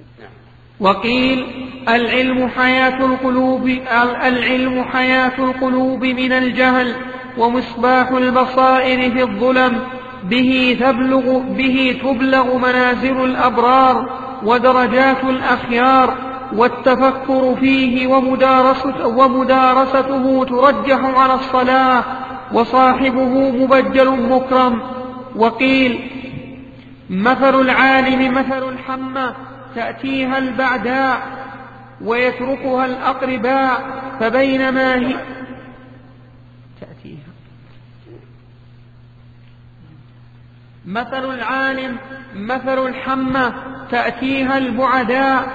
وقيل العلم حياة القلوب من الجهل، ومصباح البصائر في الظلم، به تبلغ منازل الأبرار ودرجات الأخيار، والتفكر فيه ومدارسته ترجح على الصلاة، وصاحبه مبجل مكرم. وقيل مثل العالم مثل الحمى تأتيها البعداء ويتركها الأقرباء، فبينما هي تأتيها مثل العالم مثل الحمى تأتيها البعداء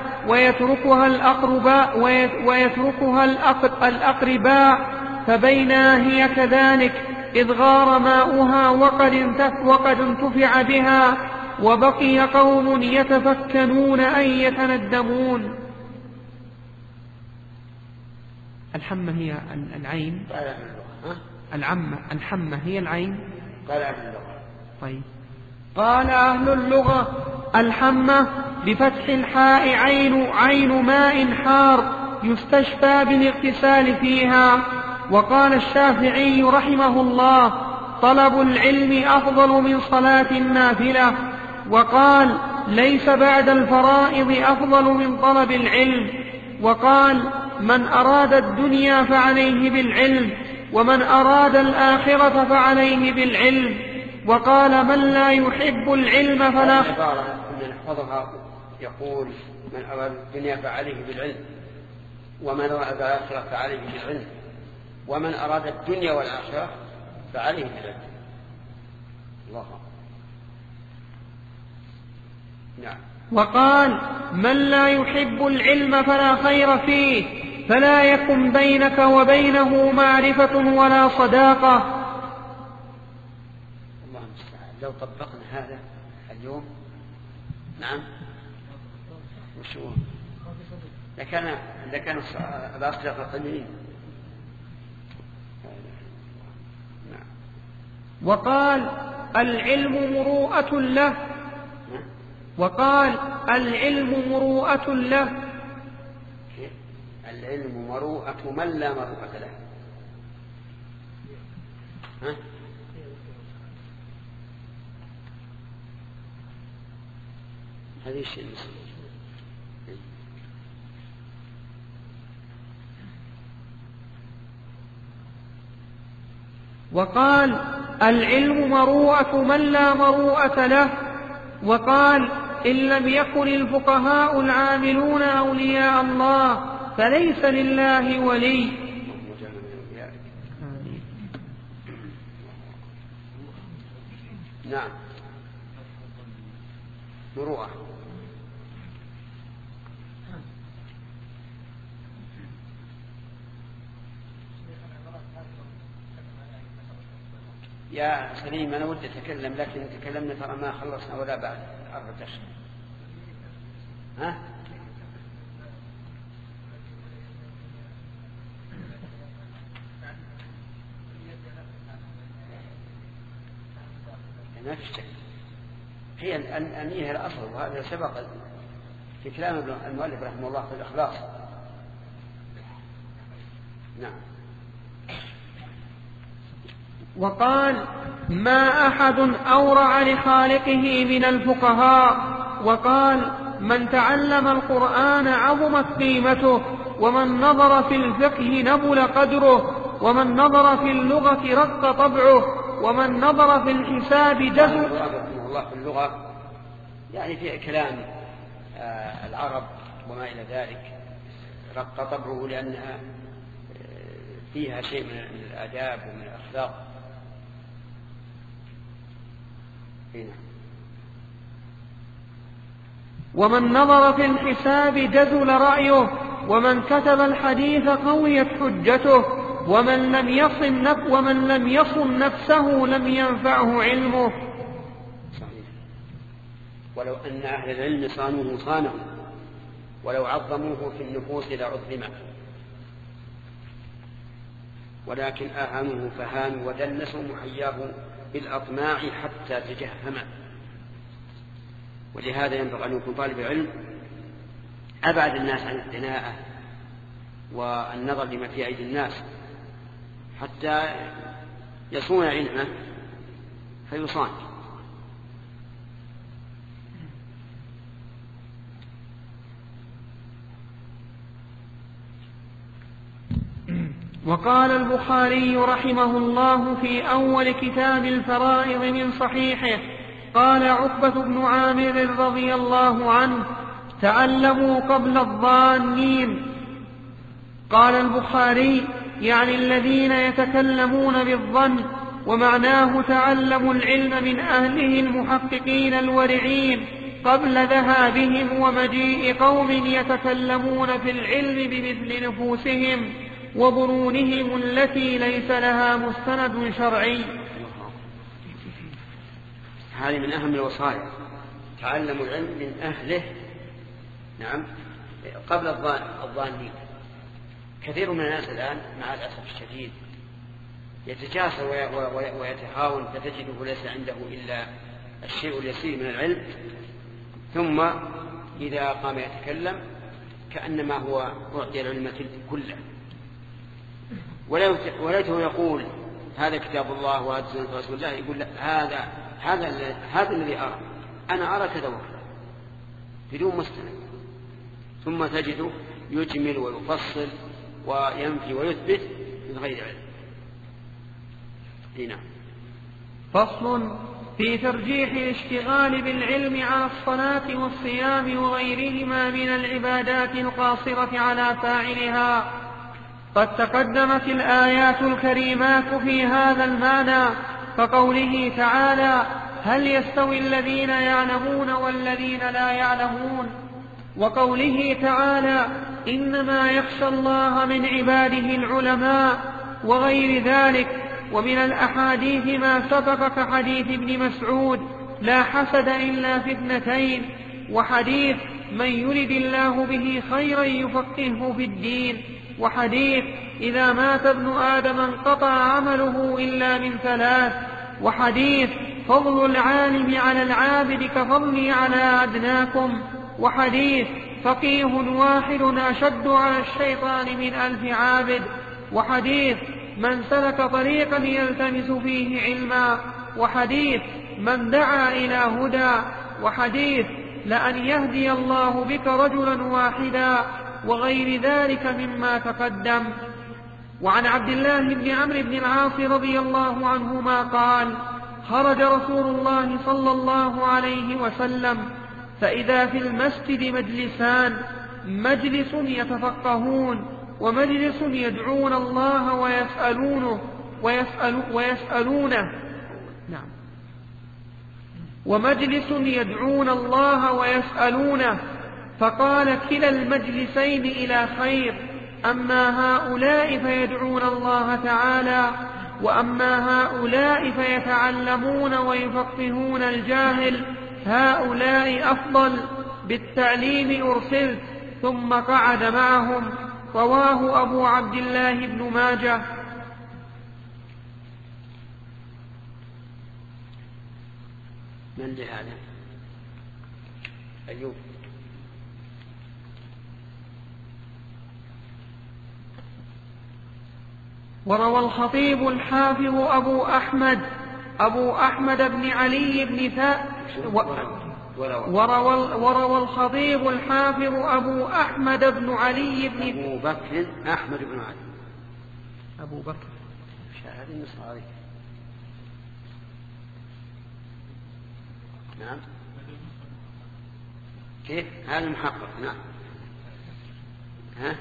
ويتركها الأقرباء، فبينما هي كذلك إذ غار ماؤها وقد انتفع بها، وبقي قوم يتفكنون أي يتندمون. الحمى هي العين، الحمى هي العين. طيب. قال أهل اللغة الحمى بفتح الحاء عين ماء حار يستشفى بالاغتسال فيها. وقال الشافعي رحمه الله طلب العلم أفضل من صلاة النافلة. وقال ليس بعد الفرائض أفضل من طلب العلم. وقال من أراد الدنيا فعليه بالعلم، ومن أراد الآخرة فعليه بالعلم. وقال من لا يحب العلم فلا. من حفظها يقول من أراد الدنيا فعليه بالعلم، ومن أراد الآخرة فعليه بالعلم، ومن أراد الدنيا والآخرة فعليه بالعلم. الله. نعم. وقال من لا يحب العلم فلا خير فيه، فلا يكن بينك وبينه معرفة ولا صداقة. الله المستعان. لو طبقنا هذا اليوم، نعم، وشو لكان الأصدقاء قليلين. نعم. وقال العلم مروءة له. وقال العلم مروءة له. العلم مروءة من لا مروءة له. هذه الشيء. وقال العلم مروءة من لا مروءة له. وقال إن لم يكن الفقهاء العاملون أولياء الله فليس لله ولي. نعم. مروءة. يا سليم أنا ودي أتكلم لكن تكلمنا ترى ما خلصنا ولا بعد 4 أشهر. ما في شك. هي النية الأصل، وهذا سبق في كلام المؤلف رحمه الله في الإخلاص. نعم. وقال ما أحد أورع لخالقه من الفقهاء. وقال من تعلم القرآن عظمت قيمته، ومن نظر في الفقه نبل قدره، ومن نظر في اللغة رق طبعه، ومن نظر في الحساب جزم. الله في اللغة يعني في كلام العرب وما إلى ذلك رق طبعه لأنها فيها شيء من الآداب ومن الأخلاق. ومن نظر في الحساب جزل رأيه، ومن كتب الحديث قويت حجته، ومن لم يصن نفسه لم ينفعه علمه. صحيح. ولو أن أهل العلم صانوه صانه، ولو عظموه في النفوس لعظمه، ولكن أهانوه فهانوا ودنسوا محياه بالأطماع حتى تجهما. ولهذا ينبغي أن يكون طالب العلم أبعد الناس عن الدناءة والنظر لما في أيدي الناس حتى يصون علمه فيصان. وقال البخاري رحمه الله في أول كتاب الفرائض من صحيحه قال عقبة بن عامر رضي الله عنه: تعلموا قبل الظانين. قال البخاري: يعني الذين يتكلمون بالظن، ومعناه تعلموا العلم من أهله المحققين الورعين قبل ذهابهم ومجيء قوم يتكلمون في العلم بمثل نفوسهم وظنونهم التي ليس لها مستند شرعي. هذه من أهم الوصايا، تعلموا العلم من أهله. نعم، قبل الظانين. كثير من الناس الآن مع الأسف الشديد يتجاسر ويتهاون، فتجده ليس عنده إلا الشيء اليسير من العلم، ثم إذا قام يتكلم كأنما هو أعطي العلم كله، وليته يقول هذا كتاب الله وهذا سنة رسول الله، يقول هذا الذي أرى، أنا أرى كذا وكذا بدون مستند، ثم تجده يجمل ويفصل وينفي ويثبت من غير علم. هنا فصل في ترجيح الاشتغال بالعلم على الصلاة والصيام وغيرهما من العبادات القاصرة على فاعلها. قد تقدمت الآيات الكريمات في هذا المعنى، كقوله تعالى: هل يستوي الذين يعلمون والذين لا يعلمون، وقوله تعالى: إنما يخشى الله من عباده العلماء، وغير ذلك. ومن الأحاديث ما سبق كحديث ابن مسعود: لا حسد إلا في اثنتين، وحديث: من يرد الله به خيرا يفقهه في الدين، وحديث: إذا مات ابن آدم انقطع عمله إلا من ثلاث، وحديث: فضل العالم على العابد كفضلي على أدناكم، وحديث: فقيه واحد أشد على الشيطان من 1000 عابد، وحديث: من سلك طريقا يلتمس فيه علما، وحديث: من دعا إلى هدى، وحديث: لأن يهدي الله بك رجلا واحدا، وغير ذلك مما تقدم. وعن عبد الله بن عمرو بن العاص رضي الله عنهما قال: خرج رسول الله صلى الله عليه وسلم فإذا في المسجد مجلسان: مجلس يتفقهون، ومجلس يدعون الله ويسألونه نعم، ومجلس يدعون الله ويسألونه. فقال: كلا المجلسين إلى خير، أما هؤلاء فيدعون الله تعالى، وأما هؤلاء فيتعلمون ويفقهون الجاهل، هؤلاء أفضل، بالتعليم أرسلت. ثم قعد معهم. رواه أبو عبد الله بن ماجه. من لهذا؟ أيوب. وروى الخطيب الحافظ أبو أحمد بن علي بن وروى الخطيب الحافظ أبو أحمد بن علي بن أبو بكر أحمد بن علي أبو بكر شاهد النصر عليك. نعم، كيف هذا المحقق؟ نعم، ها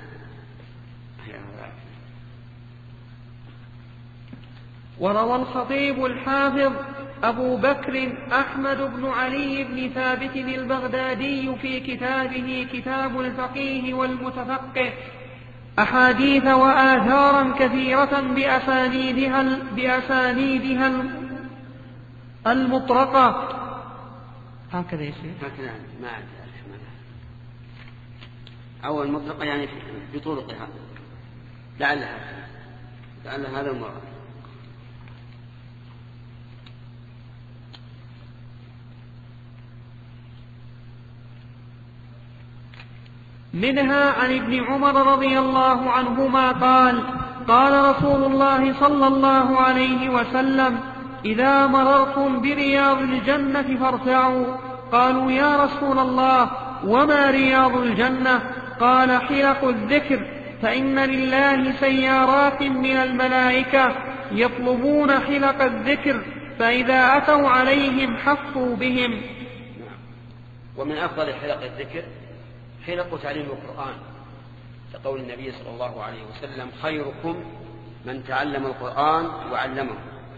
وروى الخطيب الحافظ أبو بكر أحمد بن علي بن ثابت البغدادي في كتابه كتاب الفقيه والمتفقه أحاديث وآثارا كثيرة بأسانيدها المطرقة. هكذا يصير، هكذا ما أعرف أو المطلقة يعني بطرقها، لعل هذا المراد. منها عن ابن عمر رضي الله عنهما قال: قال رسول الله صلى الله عليه وسلم: إذا مررتم برياض الجنة فارتعوا. قالوا: يا رسول الله وما رياض الجنة؟ قال: حلق الذكر، فإن لله سيارات من الملائكة يطلبون حلق الذكر، فإذا أتوا عليهم حفوا بهم. ومن أفضل حلق الذكر حلق تعليم القرآن، كقول النبي صلى الله عليه وسلم: خيركم من تعلم القرآن وعلمه.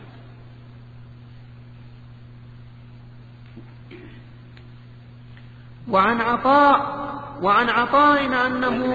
وعن عطاء أنه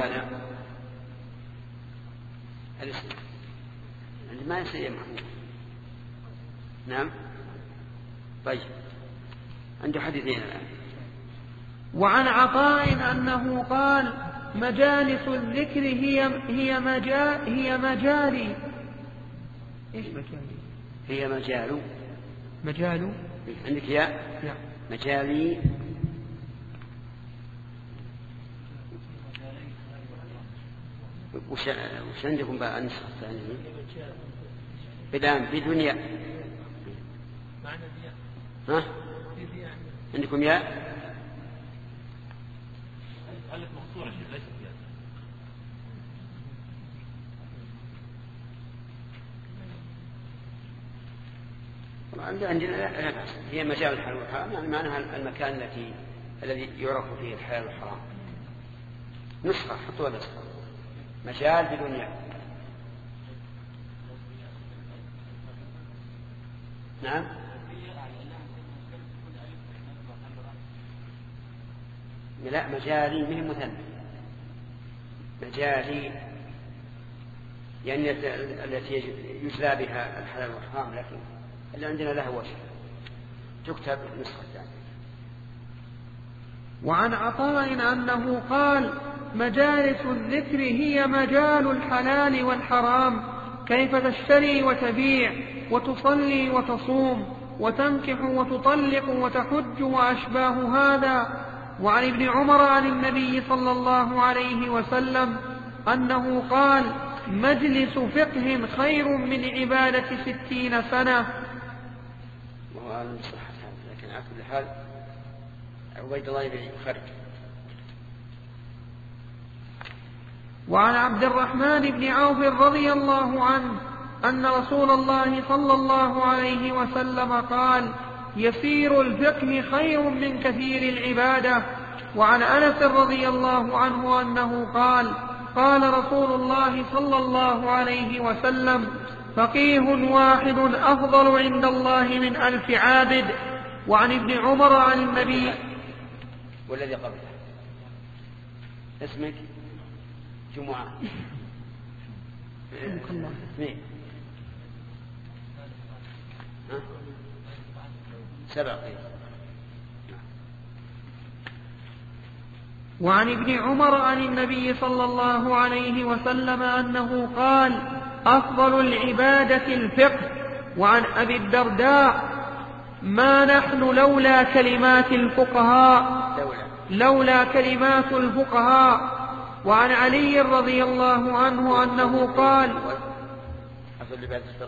ما يصير محمود. نعم، طيب، عنده حديثين الآن. وعن عطاء أنه قال: مجالس الذكر هي مجالي. إيش مجالي؟ هي مجال. عندك يا مجالي. وش عندكم بقى النسخة الثانية؟ بدان بدنيا. ها؟ عندكم ياء؟ عندنا لا بأس، هي مجال الحلال والحرام، يعني معناها المكان الذي يعرف فيه الحلال والحرام. نسخة، حطوها نسخة مجال بدنيا. نعم، لا، مجالي مهم مثنى، مجالي يعني التي يجلى بها الحلال والحرام، لكن اللي عندنا له وجه، تكتب النسخة الثانية. وعن عطاء أنه قال: مجالس الذكر هي مجال الحلال والحرام، كيف تشتري وتبيع وتصلي وتصوم وتنكح وتطلق وتحج وأشباه هذا. وعن ابن عمر عن النبي صلى الله عليه وسلم أنه قال: مجلس فقه خير من عبادة 60 سنة. وهذا صحة، لكن على كل حال عبيد الله بن خرج. وعن عبد الرحمن بن عوف رضي الله عنه أن رسول الله صلى الله عليه وسلم قال: يسير الفقه خير من كثير العبادة. وعن أنس رضي الله عنه أنه قال: قال رسول الله صلى الله عليه وسلم: فقيه واحد أفضل عند الله من 1000 عابد. وعن ابن عمر عن النبي. والذي قبله اسمك جمعة. اثنين 7. وعن ابن عمر عن النبي صلى الله عليه وسلم أنه قال: أفضل العبادة الفقه. وعن أبي الدرداء: ما نحن لولا كلمات الفقهاء. وعن علي رضي الله عنه أنه قال: أفضل العبادة الفقه.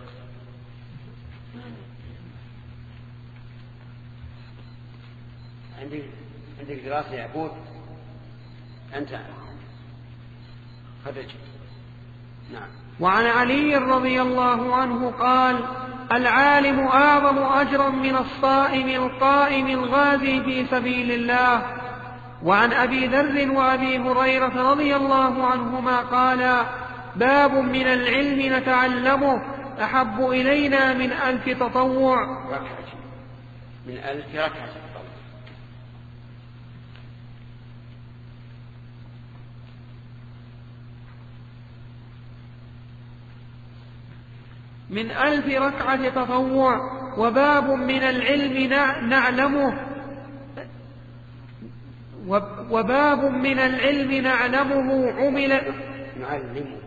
عندك دراسة يا عبود، أنت خرج. نعم. وعن علي رضي الله عنه قال: العالم أعظم أجرا من الصائم القائم الغازي في سبيل الله. وعن أبي ذر وأبي هريرة رضي الله عنهما قالا: باب من العلم نتعلمه أحب إلينا من 1000 تطوع. من 1000 ركعة. من 1000 ركعة تطوع. وباب من العلم نعلمه وباب من العلم نعلمه نعلمه،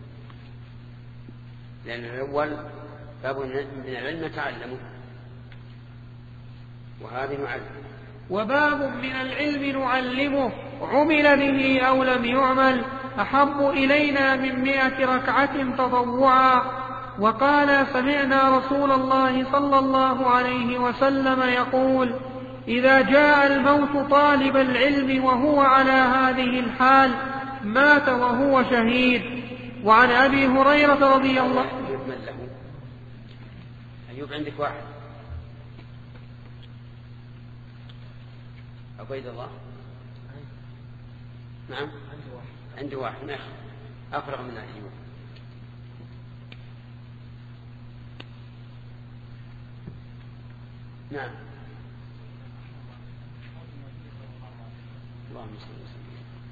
لأن الأول باب من العلم نتعلمه، وهذه نعلم. وباب من العلم نعلمه عمل به أو لم يعمل أحب إلينا من 100 ركعة تطوعا. وقال سمعنا رسول الله صلى الله عليه وسلم يقول إذا جاء الموت طالب العلم وهو على هذه الحال مات وهو شهيد. وعن أبي هريرة رضي الله عنه. أيوب عندك واحد؟ عبيد الله؟ نعم عندي واحد أفرغ من أيوب. نعم اللهم صل وسلم.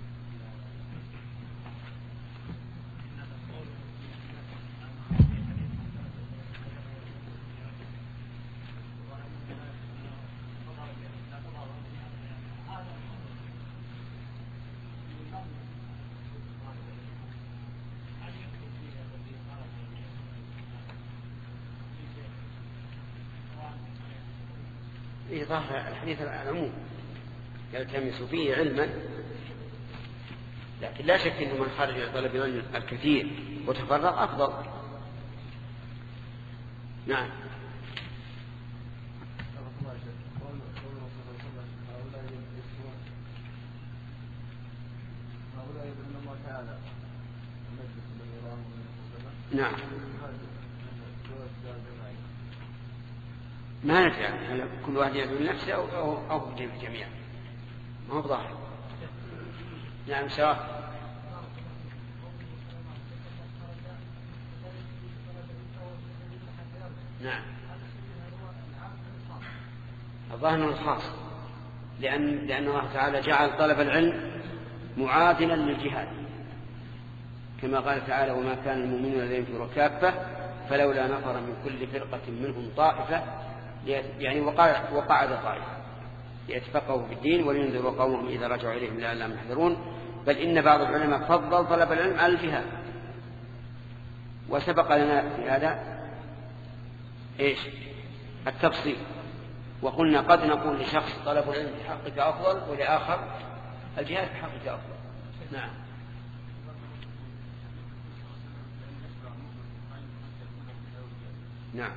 ظاهر الحديث العموم يلتمس فيه علما، لكن لا شك أنه من خرج طلب العلم الكثير وتفرغ أفضل. نعم نعم ما ندري هل كل واحد يدعو لنفسه أو الجميع، ما هو ظاهر. نعم سواء. نعم الظاهر الخاص، لأن الله تعالى جعل طلب العلم معادلا للجهاد، كما قال تعالى وما كان المؤمنون لينفروا كافة فلولا نفر من كل فرقة منهم طائفة يعني وقعد طائفة ليتفقهوا في الدين ولينذروا قومهم إذا رجعوا إليهم لعلهم يحذرون. بل إن بعض العلماء فضل طلب العلم على الجهاد، وسبق لنا في هذا إيش التفصيل، وقلنا قد نقول لشخص طلب العلم في حقك أفضل ولآخر الجهاد في حقك أفضل. نعم نعم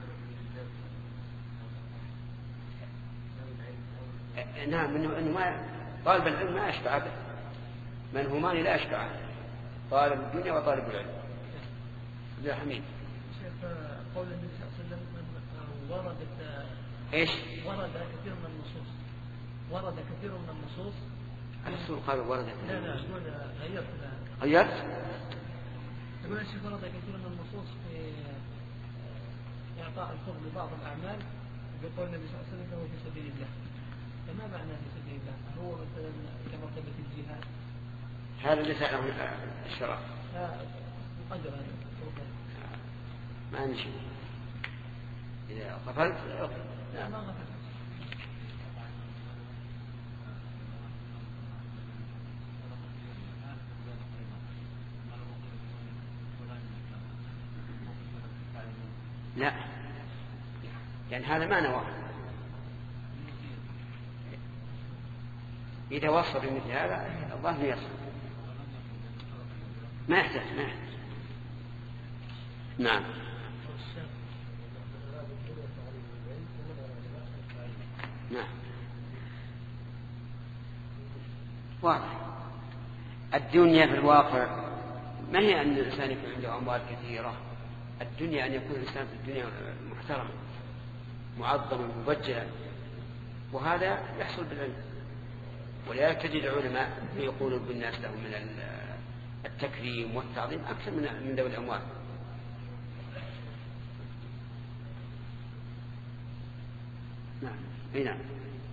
نعم إنه ما طالب العلم ما أشبع أبدا، من همان لا أشبع، طالب الدنيا وطالب العلم. يا حميد شيخ قول النبي صلى الله عليه وسلم وردت إيش؟ ورد كثير من النصوص الرسول قال وردت. لا غيرت يقول الشيخ ورد كثير من النصوص في إعطاء الفضل لبعض الأعمال بقول النبي صلى الله عليه وسلم فهو في سبيل الله. فما معنى في سبيل الله؟ هو مثلا كمرتبة الجهاد؟ هذا ليس له الشرع. أجر ما نشي إذا غفلت لا ما غفلت. لا يعني هذا ما نواه. إذا وصل بمثل هذا الله يصل، ما يحتاج. نعم نعم واضح. الدنيا في الواقع ما هي أن الإنسان يكون عنده أموال كثيرة، الدنيا أن يكون الإنسان في الدنيا محترما معظما مبجلا، وهذا يحصل بالعلم. ولذلك تجد العلماء يقولون بالناس لهم من التكريم والتعظيم أكثر من ذوي الأموال. نعم أي نعم.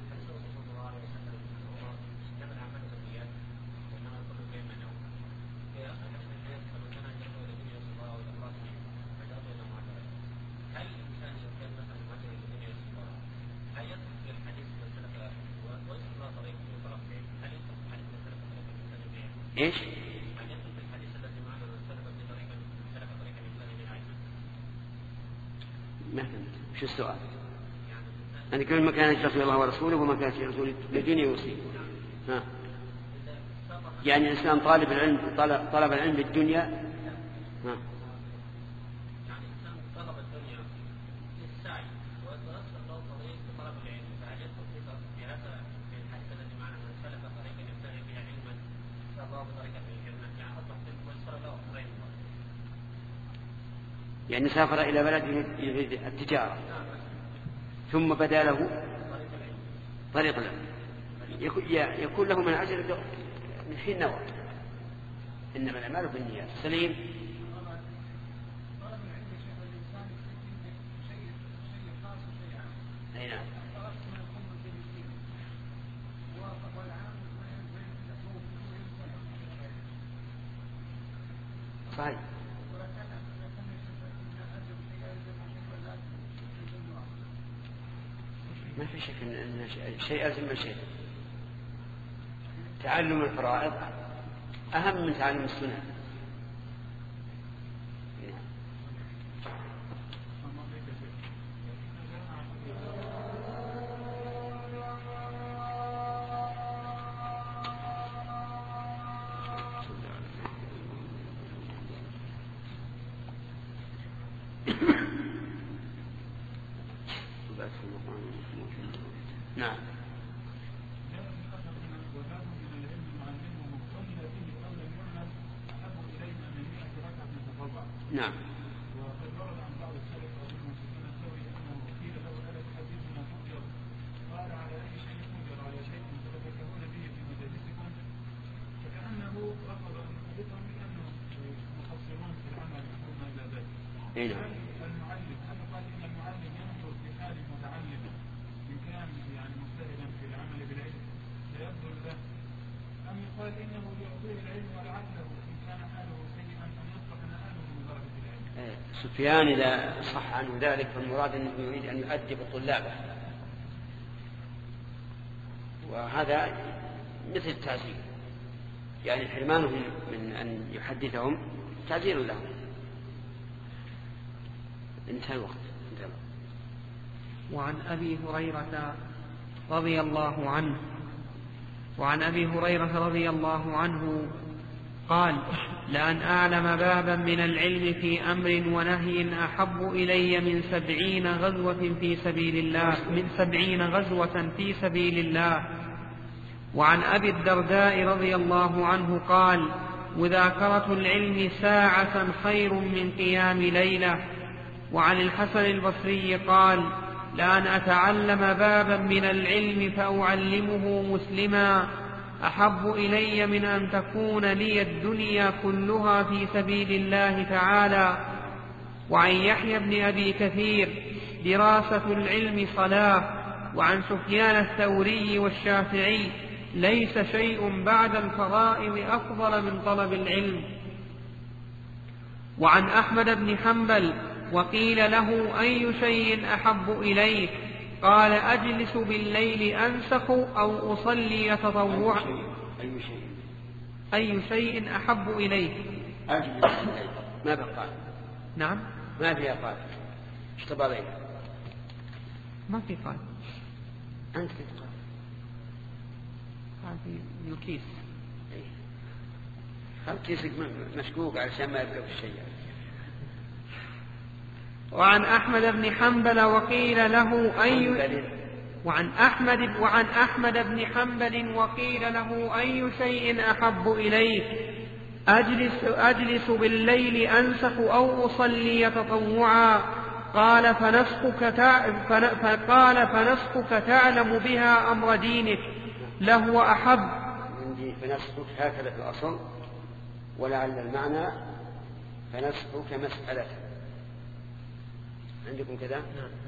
إيش؟ ما فهمت. شو السؤال؟ يعني كل ما كان يشرف الله ورسوله وما كان يشرف لدينه يوصي. ها. يعني الإنسان طالب العلم بالدنيا. يعني سافر إلى بلد يريد التجارة ثم بدا له طريق له يكون له من أجل من حين نوى. إنما الأعمال بالنيات. سليم. أي نعم. صحيح. ما في شك أن شيء ألزم من شيء. تعلم الفرائض أهم من تعلم السنة. نعم. نعم. وقد ورد عن بعض السلف ومنهم سفيان الثوري انه قيل له الا تحدثنا تؤجر؟ قال على اي شيء تؤجر؟ على شيء تتفكهون به في مجالسكم. فكانه رفض ان يحدثهم بانهم مقصرون في العمل وما الى ذلك. المعلم هل يقال ان المعلم ينظر في حال المتعلم ان كان يعني مجتهدا في العمل بالعلم لا يبذل له، ام يقال انه يعطيه العلم ولعله ان كان حاله سيئا ان يصلح نهاله من درجه العلم؟ سفيان إذا صح عنه ذلك فالمراد أنه يريد أن يؤدب طلابه، وهذا مثل التعزير، يعني حرمانهم من أن يحدثهم تعزير لهم. انتهى الوقت. وعن أبي هريرة رضي الله عنه قال: لأن أعلم بابا من العلم في أمر ونهي أحب إلي من 70 غزوة في سبيل الله. وعن أبي الدرداء رضي الله عنه قال: مذاكرة العلم ساعة خير من قيام ليلة. وعن الحسن البصري قال: لأن أتعلم بابا من العلم فأعلمه مسلما أحب إلي من أن تكون لي الدنيا كلها في سبيل الله تعالى. وعن يحيى بن أبي كثير: دراسة العلم صلاة. وعن سفيان الثوري والشافعي: ليس شيء بعد الفرائض أفضل من طلب العلم. وعن أحمد بن حنبل: وقيل له: أي شيء أحب إليك؟ قال: أجلس بالليل أنسخ أو أصلي تطوعا. أي شيء أحب إليك؟ أجلس بالليل. ما بقى. نعم. ما فيها قال. اشتبه عليك. ما في قال. أنت تقال. هذه الكيس. خل كيسك مشكوك علشان ما يبقى في الشيء. وعن أحمد بن حنبل: وقيل له: وعن أحمد بن حنبل: وقيل له: أي شيء أحب إليك؟ أجلس بالليل أنسخ أو أصلي تطوعا. قال: فنسخك تعلم بها أمر دينك لهو أحب. عندي فنسخك هكذا في الأصل، ولعل المعنى فنسخك مسألة. عندكم كذا؟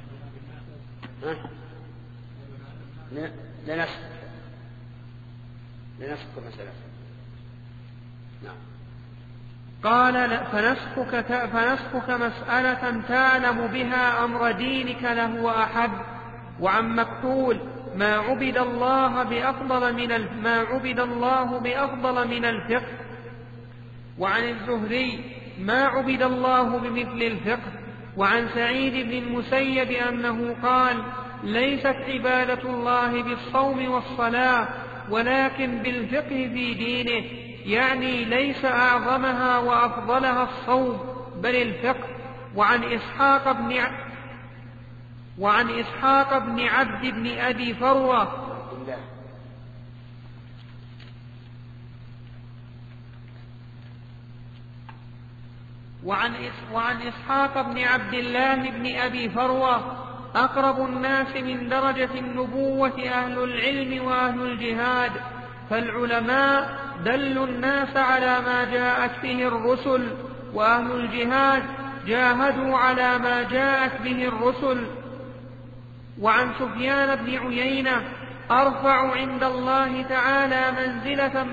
لنسخك مسألة. نعم. قال: فنسخك مسألة تعلم بها أمر دينك لهو أحب. وعن مكحول: ما عبد الله بأفضل من الفقه. وعن الزهري: ما عبد الله بمثل الفقه. وعن سعيد بن المسيب أنه قال: ليست عبادة الله بالصوم والصلاة ولكن بالفقه في دينه، يعني ليس أعظمها وأفضلها الصوم بل الفقه. وعن إسحاق بن عبد بن أبي فروة وعن إسحاق بن عبد الله بن أبي فروة: أقرب الناس من درجة النبوة أهل العلم وأهل الجهاد، فالعلماء دلوا الناس على ما جاءت به الرسل، وأهل الجهاد جاهدوا على ما جاءت به الرسل. وعن سفيان بن عيينة: أرفع عند الله تعالى منزلة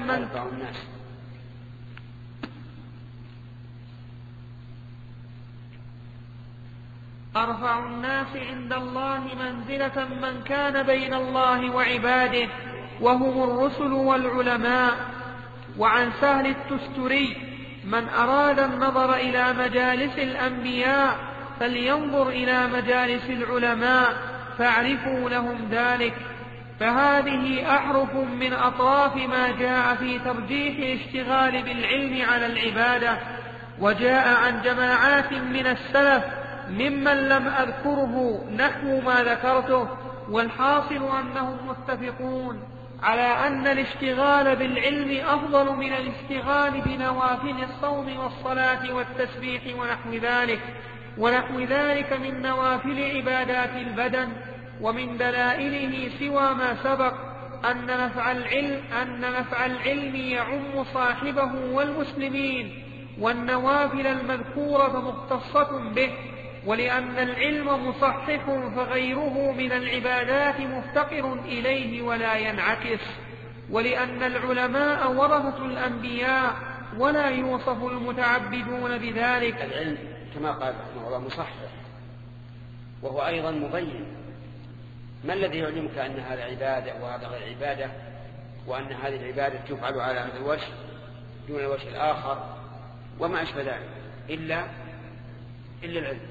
أرفع الناس عند الله منزلة من كان بين الله وعباده، وهم الرسل والعلماء. وعن سهل التستري: من أراد النظر إلى مجالس الأنبياء فلينظر إلى مجالس العلماء فاعرفوا لهم ذلك. فهذه أحرف من أطراف ما جاء في ترجيح الاشتغال بالعلم على العبادة. وجاء عن جماعات من السلف ممن لم أذكره نحو ما ذكرته، والحاصل أنهم متفقون على أن الاشتغال بالعلم أفضل من الاشتغال بنوافل الصوم والصلاة والتسبيح ونحو ذلك من نوافل عبادات البدن. ومن دلائله سوى ما سبق أن نفع العلم يعم صاحبه والمسلمين، والنوافل المذكورة مختصة به، ولأن العلم مصحح فغيره من العبادات مفتقر إليه ولا ينعكس، ولأن العلماء ورثة الأنبياء ولا يوصف المتعبدون بذلك. العلم كما قال رحمه الله مصحح، وهو أيضا مبين. ما الذي يعلمك أن هذا عبادة وهذا غير عبادة، وأن هذه العبادة تفعل على هذا الوجه دون الوجه الآخر وما أشبه ذلك إلا العلم.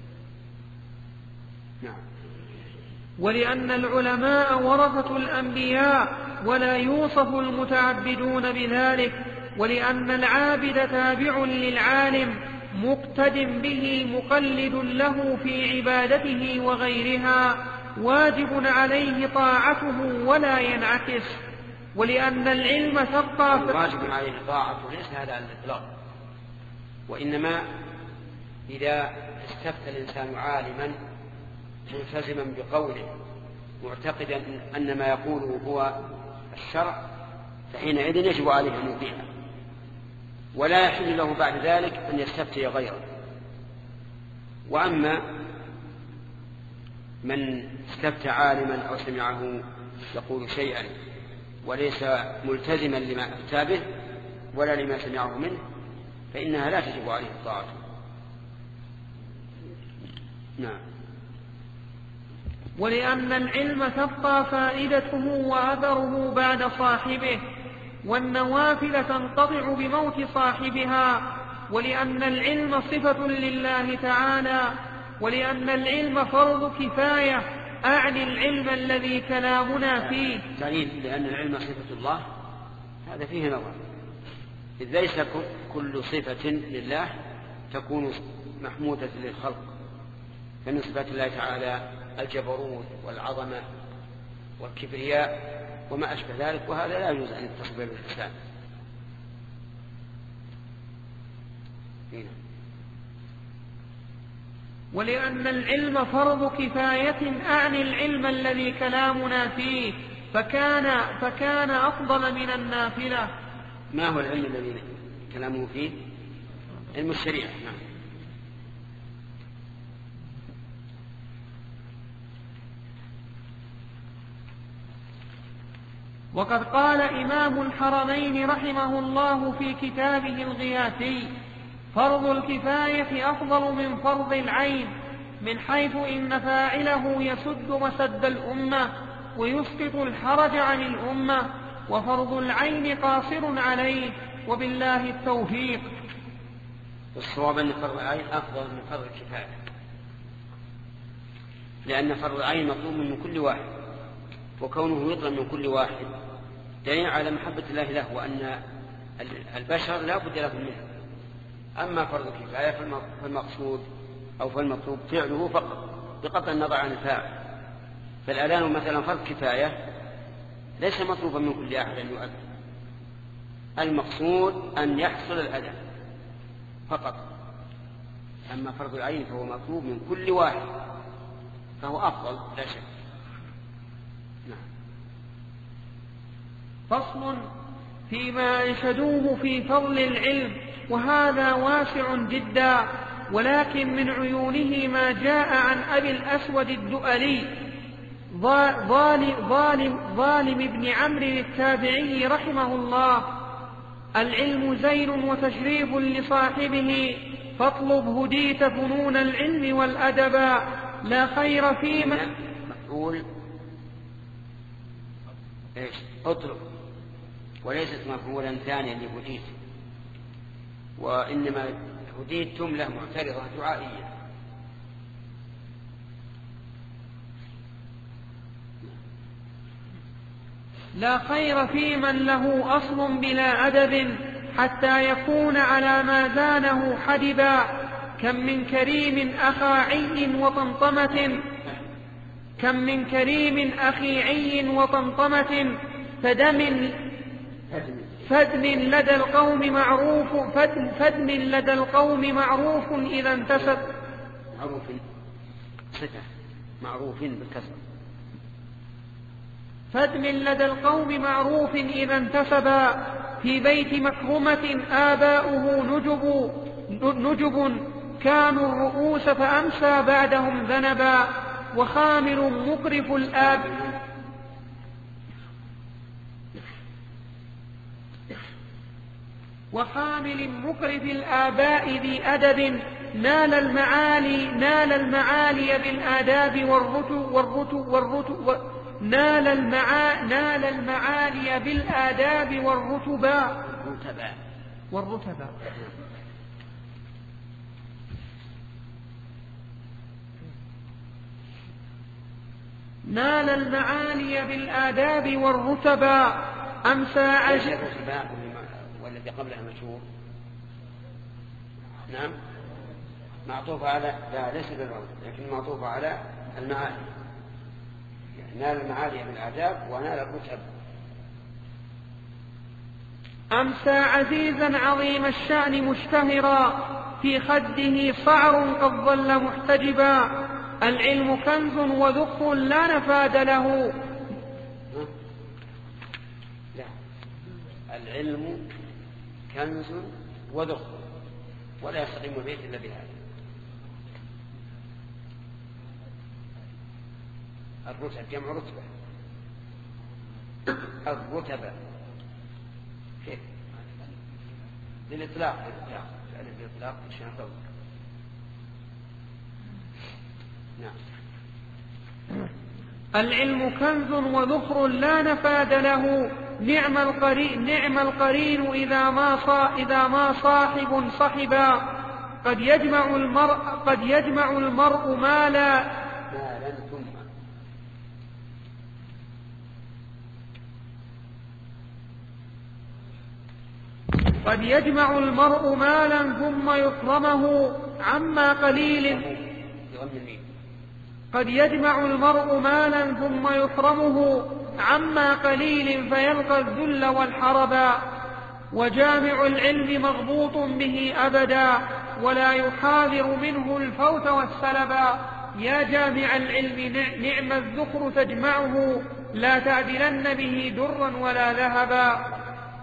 نعم. ولأن العلماء ورثة الأنبياء ولا يوصف المتعبدون بذلك، ولأن العابد تابع للعالم مقتد به مقلد له في عبادته وغيرها، واجب عليه طاعته ولا ينعكس. ولأن العلم تبقى واجب عليه طاعته ليس هذا على الإطلاق، وإنما إذا استفتى الإنسان عالما ملتزما بقوله معتقدا أن ما يقوله هو الشرع فحينئذ يجب عليه أن يطيعه، ولا يحل له بعد ذلك أن يستفتي غيره. وأما من استفتى عالما أو سمعه يقول شيئا وليس ملتزما لما أفتى به ولا لما سمعه منه فإنها لا تجب عليه الطاعة. نعم. ولأن العلم تبقى فائدته وأثره بعد صاحبه، والنوافل تنقطع بموت صاحبها. ولأن العلم صفة لله تعالى، ولأن العلم فرض كفاية، أعني العلم الذي كلامنا فيه. لأن العلم صفة الله هذا فيه نظر، إذ ليس كل صفة لله تكون محمودة للخلق، فمن صفات الله تعالى الجبروت والعظمة والكبرياء وما أشبه ذلك، وهذا لا يجوز أن يتصف به الإنسان. ولأن العلم فرض كفاية، أعني العلم الذي كلامنا فيه، فكان أفضل من النافلة. ما هو العلم الذي كلامه فيه؟ علم الشريعة. نعم. وقد قال إمام الحرمين رحمه الله في كتابه الغياثي: فرض الكفاية أفضل من فرض العين، من حيث إن فاعله يسد مسد الأمة ويسقط الحرج عن الأمة، وفرض العين قاصر عليه، وبالله التوفيق. والصواب أن فرض العين أفضل من فرض الكفاية، لأن فرض العين مطلوب من كل واحد، وكونه يطلب من كل واحد دليل على محبة الله له وأن البشر لا بد لهم منه. أما فرض الكفاية فالمقصود أو فالمطلوب فعله فقط بقطع النظر عن الفاعل. فالأذان مثلا فرض كفاية ليس مطلوبا من كل أحد أن يؤذن، المقصود أن يحصل الأذان فقط. أما فرض العين فهو مطلوب من كل واحد، فهو أفضل لا شك. نعم. فصل فيما أنشدوه في فضل العلم، وهذا واسع جدا، ولكن من عيونه ما جاء عن أبي الأسود الدؤلي ظالم بن عمرو التابعي رحمه الله: العلم زين وتشريف لصاحبه، فاطلب هديت فنون العلم والأدب، لا خير فيما مفعول ايش اطلب، وليست مفعولا ثانيا لهديت، وإنما هديت جملة معترضة دعائية. لا خير في من له أصل بلا أدب، حتى يكون على ما زانه حدبا، كم من كريم أخاعي وطمطمة، كم من كريم أخيعي وطمطمة، فدم لدى القوم معروف إذا انتسب. معروف صفة معروف بالكسر. فدم لدى القوم معروف إذا انتسبا، في بيت مكرمة آباؤه نجب، كانوا الرؤوس فأمسى بعدهم ذنبا، وخامل مكرف الآباء ذي أدب، نال المعالي بالآداب والرتبا. نال المعالي بالآداب والرتبا، أمسى عجب. والذي قبلها مشهور. نعم معطوف على لا ليس بالرتب، لكن معطوف على المعالي. نال المعالي بالآداب ونال الرتب. أمسى عزيزا عظيم الشأن مشتهرا، في خده صعر قد ظل محتجبا، العلم كنز وذخر لا نفاد له. لا، العلم كنز وذخر ولا يستقيم بيت إلا بهذا. الرتب جمع رتبة، الرتبة كيف للإطلاق عشان أطلق. نعم. العلم كنز وذخر لا نفاد له، نعم القرين إذا ما صاحب صحبا، قد يجمع المرء مالا قد يجمع المرء مالا ثم يحرمه عما قليل. قد يجمع المرء مالا ثم يحرمه عما قليل فيلقى الذل والحربا، وجامع العلم مغبوط به أبدا، ولا يحاذر منه الفوت والسلبا. يا جامع العلم نعم الذخر تجمعه، لا تعدلن به درا ولا ذهبا.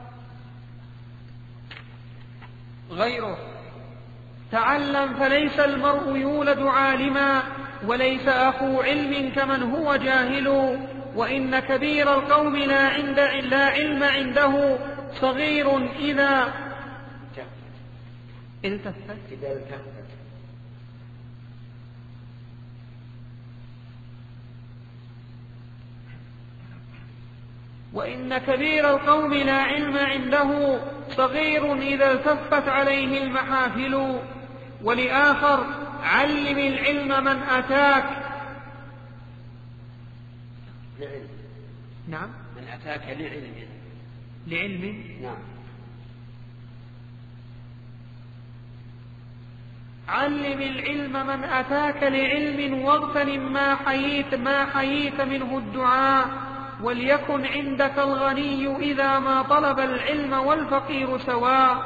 غيره: تعلم فليس المرء يولد عالما، وليس أخو علم كمن هو جاهل، وإن كبير القوم لا علم عنده، صغير إذا التفت. وإن كبير القوم لا علم عنده، صغير إذا التفت عليه المحافل. ولآخر: علم العلم من أتاك. لعلم. نعم. من أتاك لعلم. لعلم. نعم. علم العلم من أتاك لعلم واغتنم ما حييت منه الدعاء، وليكن عندك الغني إذا ما طلب العلم والفقير سواء.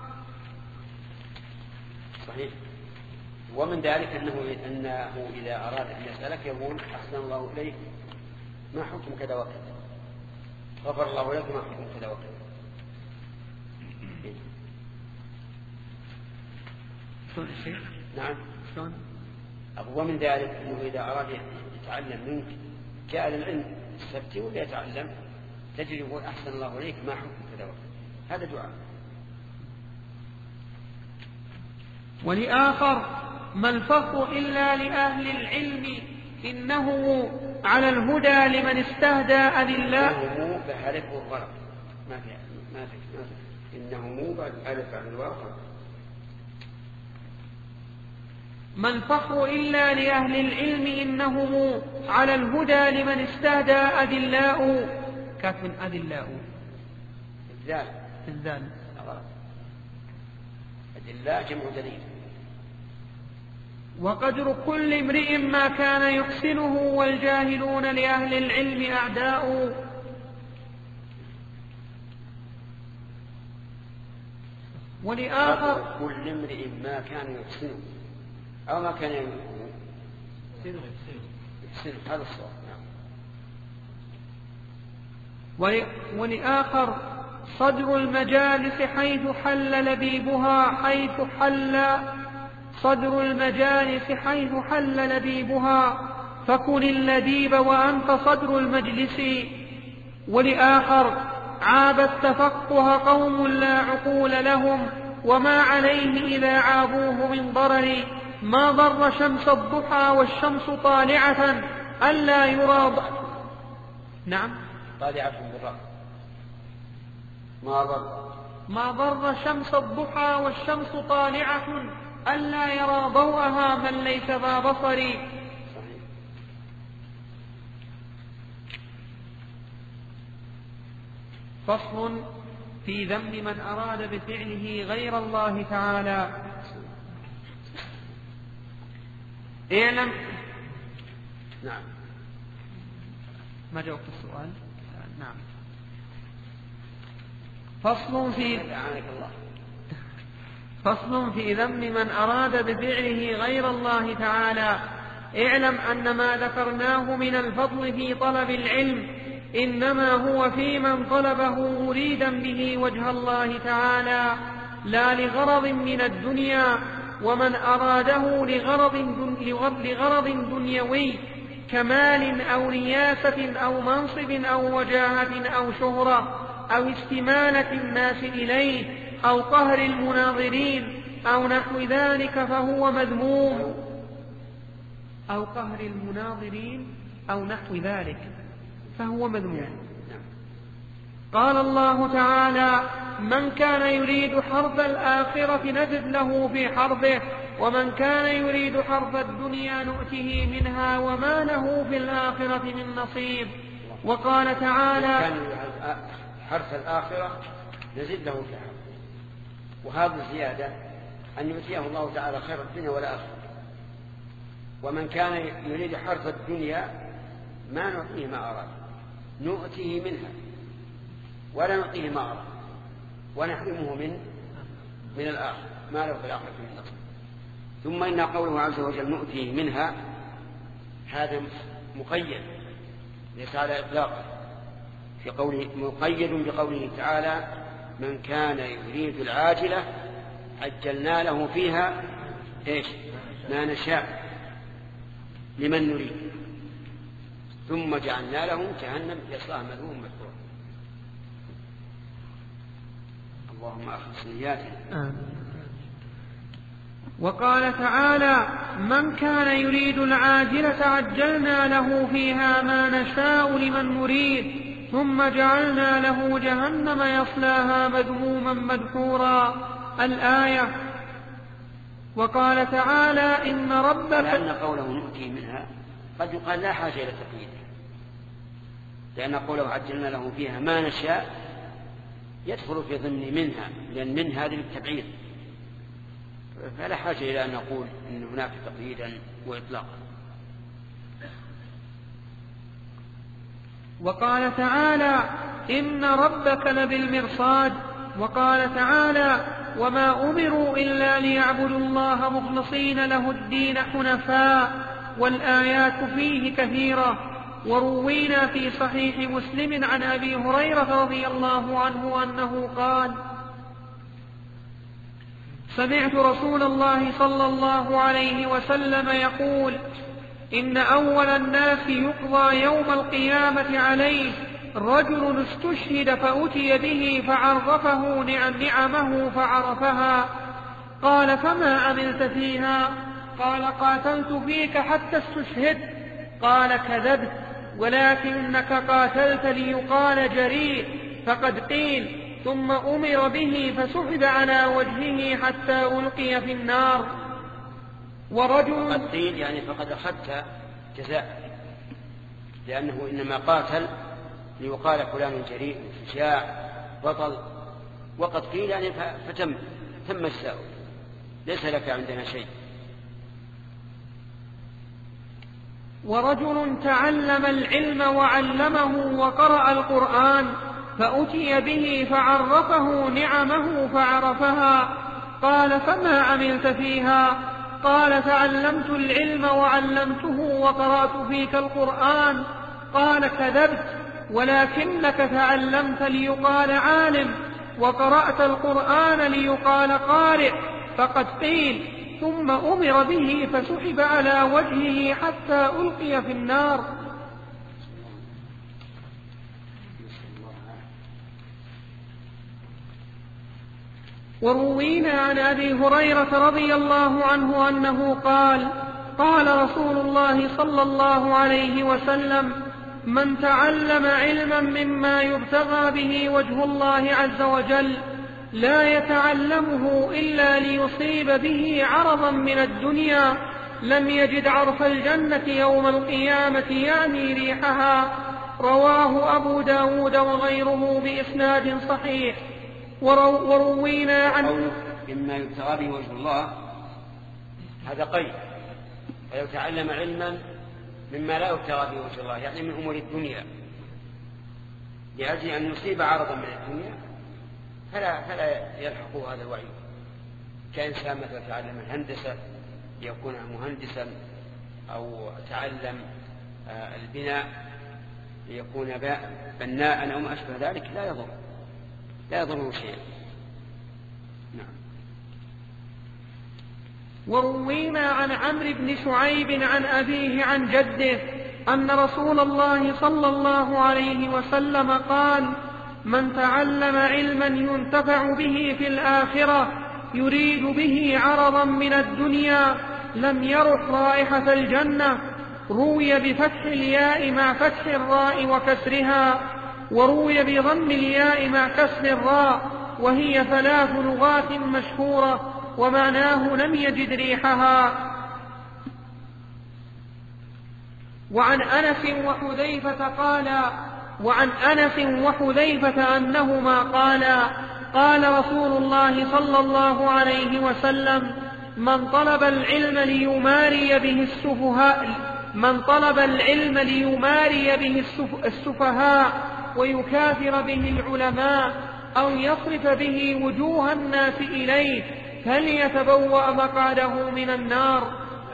صحيح. ومن ذلك أنه إذا أراد أن يسألك يقول أحسن الله إليك ما حكم كذا وكذا، غفر الله لك ما حكم كذا وكذا. شلون الشيء؟ نعم. شلون؟ ومن ذلك أنه إذا أراد يتعلم منك جاء للعلم السبتي ولا يتعلم تجد يقول أحسن الله إليك ما حكم كذا وكذا. هذا دعاء. ولآخر ما الفخر إلا لأهل العلم إنه على الهدى لمن استهدى أذلاء. إنه بألف والغرق ما في إنه مو بألف عن الورقة. ما الفخر إلا لأهل العلم إنهم على الهدى لمن استهدى أذلاء. كاف من أذلاء الذال أدلاء جمع دليل. وقدر كل امرئ ما كان يحسنه والجاهلون لأهل العلم أعداء. ولآخر كل امرئ ما كان يحسنه أو ما كان يحسنه هذا الصواب. ولآخر صدر المجالس حيث حل لبيبها فكن اللبيب وأنت صدر المجلس. ولآخر عاب التفقه قوم لا عقول لهم وما عليه إذا عابوه من ضرر. ما ضر شمس الضحى والشمس طالعة ألا يرى. نعم طالعة بالرأس. ما ضر شمس الضحى والشمس طالعة ألا يرى ضوءها من ليس ذا بصر. فصل في ذم من أراد بفعله غير الله تعالى. اعلم. نعم. ما جاوبت السؤال؟ نعم. فصل في ذم من أراد بفعله غير الله تعالى. اعلم أن ما ذكرناه من الفضل في طلب العلم إنما هو في من طلبه مريدا به وجه الله تعالى لا لغرض من الدنيا. ومن أراده لغرض دنيوي كمال أو رياسة أو منصب أو وجاهة أو شهرة أو استمالة الناس إليه أو قهر المناظرين أو نحو ذلك فهو مذموم. أو قهر المناظرين أو نحو ذلك فهو مذموم. قال الله تعالى من كان يريد حرث الآخرة نزد له في حرثه ومن كان يريد حرث الدنيا نؤته منها وما له في الآخرة من نصيب. وقال تعالى حرث الآخرة نزد له في حرثه. وهذه الزيادة أن يؤتيه الله تعالى خير الدنيا والآخرة. ومن كان يريد حرث الدنيا ما نعطيه ما أراد نؤتيه منها ولا نعطيه ما أراد ونحرمه من الآخرة ما له في الآخرة من نصيب. ثم إن قوله عز وجل نؤتيه منها هذا مقيد ليس على إطلاقه في قوله مقيد بقوله تعالى من كان يريد العاجلة عجلنا له فيها ما نشاء لمن نريد ثم جعلنا له جهنم يصلاها مذموما مدحورا. اللهم أخلص نياتنا. وقال تعالى من كان يريد العاجلة عجلنا له فيها ما نشاء لمن نريد ثم جعلنا له جهنم يصلاها مذموما مدحورا. الآية. وقال تعالى إن ربك لأن قوله نؤتي منها قد يقال لا حاجة إلى تقييده لأن قوله عجلنا له فيها ما نشاء يدخل في ضمن منها، لأن من هذه التبعيد، فلا حاجة إلى أن نقول إن هناك تقييدا وإطلاقا. وقال تعالى إن ربك لبالمرصاد. وقال تعالى وما أمروا إلا ليعبدوا الله مخلصين له الدين حنفاء. والآيات فيه كثيرة. وروينا في صحيح مسلم عن أبي هريرة رضي الله عنه أنه قال سمعت رسول الله صلى الله عليه وسلم يقول إن أول الناس يقضى يوم القيامة عليه رجل استشهد فأتي به فعرفه نعمه فعرفها. قال فما عملت فيها؟ قال قاتلت فيك حتى استشهدت. قال كذبت ولكنك قاتلت ليقال جريء، فقد قيل ثم أمر به فسحب على وجهه حتى ألقي في النار. ورجل قد قيل يعني فقد أخذت جزاء، لأنه إنما قاتل ليقال فلان جريء شجاع بطل، وقد قيل يعني فتم الجزاء، ليس لك عندنا شيء. ورجل تعلم العلم وعلمه وقرأ القرآن فأتي به فعرفه نعمه فعرفها. قال فما عملت فيها؟ قال تعلمت العلم وعلمته وقرأت فيك القرآن. قال كذبت ولكنك تعلمت ليقال عالم وقرأت القرآن ليقال قارئ، فقد قيل ثم أمر به فسحب على وجهه حتى ألقي في النار. وروينا عن أبي هريرة رضي الله عنه أنه قال قال رسول الله صلى الله عليه وسلم من تعلم علما مما يبتغى به وجه الله عز وجل لا يتعلمه إلا ليصيب به عرضا من الدنيا لم يجد عرف الجنة يوم القيامة يعني ريحها. رواه أبو داود وغيره بإسناد صحيح. وروينا عن مما يبتغى به وجه الله هذا قيد، ولو تعلم علما مما لا يبتغى به وجه الله يعني من أمور الدنيا لأجل أن يصيب عرضا من الدنيا فلا يلحق هذا الوعيد. كإنسان مثلا تعلم الهندسة ليكون مهندسا، أو تعلم البناء ليكون بناء أو ما أشبه ذلك، لا يضره شيء. نعم. وروينا عن عمرو بن شعيب عن أبيه عن جده أن رسول الله صلى الله عليه وسلم قال من تعلم علما ينتفع به في الآخرة يريد به عرضا من الدنيا لم يرح رائحة الجنة. روي بفتح الياء مع فتح الراء وكسرها، وروي بضم الياء مع كسر الراء، وهي 3 لغات مشهورة ومعناه لم يجد ريحها. وعن أنس وحذيفة أنهما قالا قال رسول الله صلى الله عليه وسلم من طلب العلم ليماري به السفهاء ويكاثر به العلماء أو يصرف به وجوه الناس إليه فليتبوأ مقعده من النار.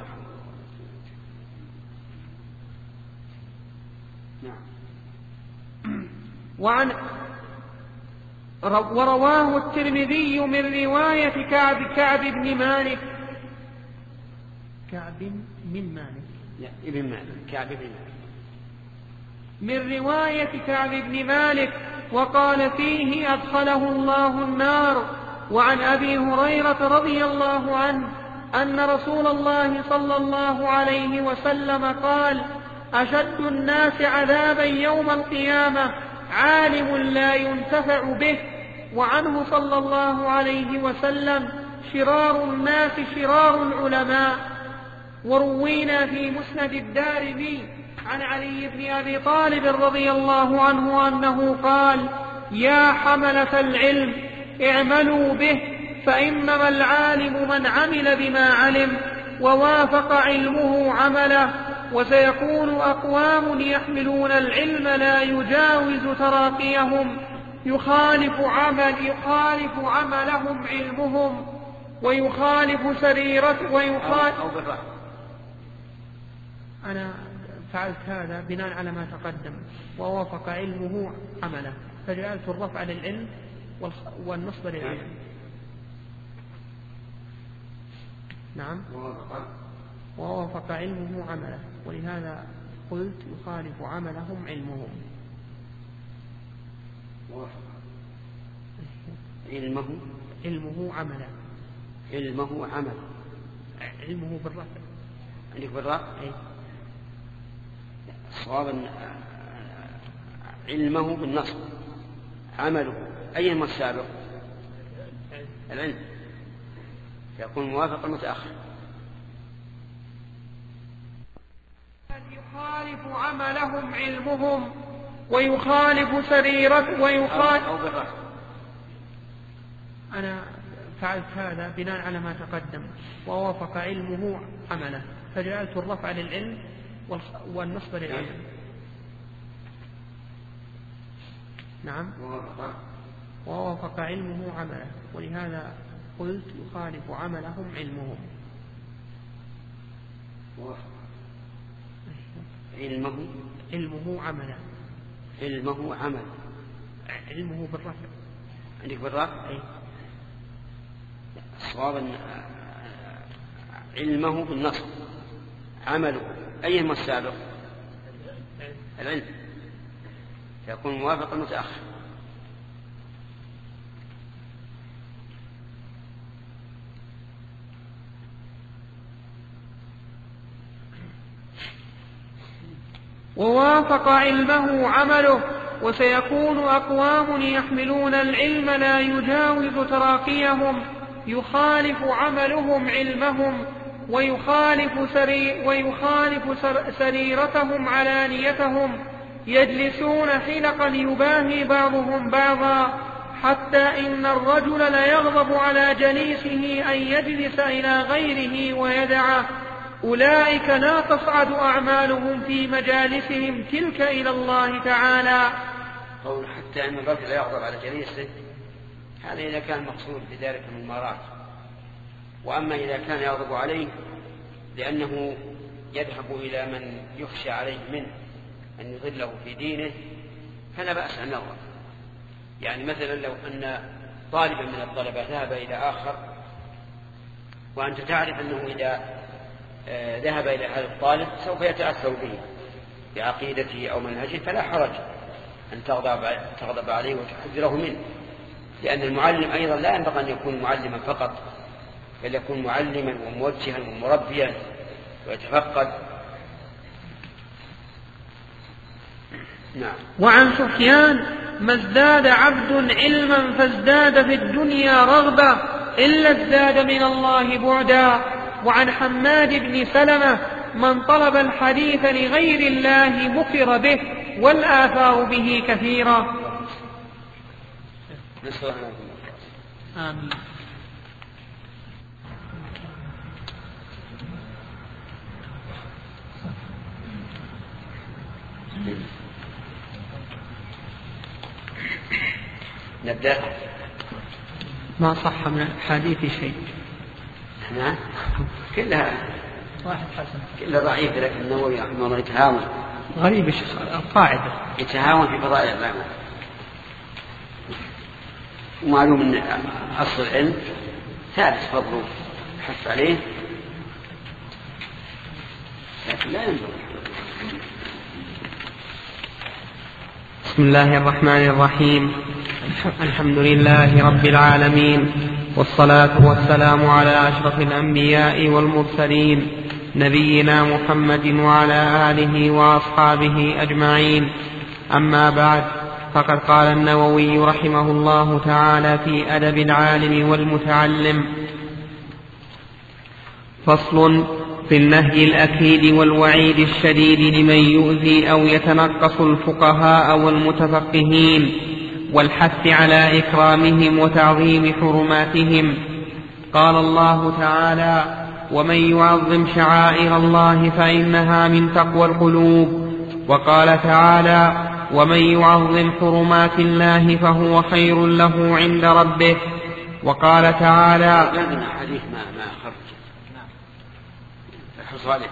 ورواه الترمذي من رواية كعب بن مالك من رواية كعب بن مالك وقال فيه أدخله الله النار. وعن أبي هريرة رضي الله عنه أن رسول الله صلى الله عليه وسلم قال أشد الناس عذابا يوم القيامة عالم لا ينتفع به. وعنه صلى الله عليه وسلم شرار الناس شرار العلماء. وروينا في مسند الدارمي عن علي بن أبي طالب رضي الله عنه أنه قال يا حملة العلم اعملوا به، فإنما العالم من عمل بما علم ووافق علمه عمله. وسيكون أقوام يحملون العلم لا يجاوز تراقيهم، يخالف عملهم علمهم، ويخالف سريرة أنا فعلت هذا بناء على ما تقدم، ووافق علمه عمله، فجعلت الرفع للعلم والنصب للعلم. نعم، ووافق علمه عمله، ولهذا قلت يخالف عملهم علمهم. علمه عمله. علمه بالرفع. عندك بالرفع؟ أي. صوابا علمه بالنصب، عمله أيهما السابق؟ العلم، يكون موافق المتأخر. يخالف عملهم علمهم، ويخالف سريرة أنا فعلت هذا بناء على ما تقدم، ووافق علمه عمله، فجعلت الرفع للعلم والنصب للعلم. نعم، ووافق علمه عمله، ولهذا قلت يخالف عملهم علمهم. علمه عمله. علمه بالرفع. عندك بالرفع؟ أي. صوابا علمه بالنصب، عمله أيهما السابق؟ العلم، يكون موافق المتأخر. ووافق علمه عمله. وسيكون أقوام يحملون العلم لا يجاوز تراقيهم، يخالف عملهم علمهم، ويخالف سريرتهم علانيتهم، يجلسون حلقا يباهي بعضهم بعضا، حتى إن الرجل ليغضب على جليسه أن يجلس إلى غيره ويدعه. أولئك لا تصعد أعمالهم في مجالسهم تلك إلى الله تعالى. قول حتى أن الرجل يغضب على جليسه، هذا إذا كان مقصود بذلك من المرات. وأما إذا كان يغضب عليه لأنه يذهب إلى من يخشى عليه منه أن يضله في دينه، فلا بأس أن يغضب. يعني مثلا لو أن طالبا من الطلبة ذهب إلى آخر، وأنت تعرف أنه إذا ذهب إلى هذا الطالب سوف يتأثر به بعقيدته أو منهجه، فلا حرج أن تغضب عليه وتحذره منه، لأن المعلم أيضا لا ينبغي أن يكون معلما فقط، بل يكون معلما وموجها ومربيا ويتفقد. نعم. وعن سفيان: ما ازداد عبد علما فازداد في الدنيا رغبة إلا ازداد من الله بعدا. وعن حماد بن سلمة: من طلب الحديث لغير الله مكر به، والآثار به كثيرة. آمين. نبدأ. ما صح من الحديث شيء. نعم، كلها واحد حسن، كلها ضعيف، لكن النووي رحمه الله يتهاون. غريب القاعدة، يتهاون في فضائل الأعمال. ومعلوم أن أصل العلم ثابت فضله حث عليه، لكن لا ينبغي. بسم الله الرحمن الرحيم. الحمد لله رب العالمين، والصلاة والسلام على أشرف الأنبياء والمرسلين، نبينا محمد وعلى آله وأصحابه أجمعين. أما بعد، فقد قال النووي رحمه الله تعالى في أدب العالم والمتعلم: فصل في النهي الأكيد والوعيد الشديد لمن يؤذي أو يتنقص الفقهاء والمتفقهين، والحث على إكرامهم وتعظيم حرماتهم. قال الله تعالى: ومن يعظم شعائر الله فإنها من تقوى القلوب. وقال تعالى: ومن يعظم حرمات الله فهو خير له عند ربه. وقال تعالى: حديث ما خرج صالح.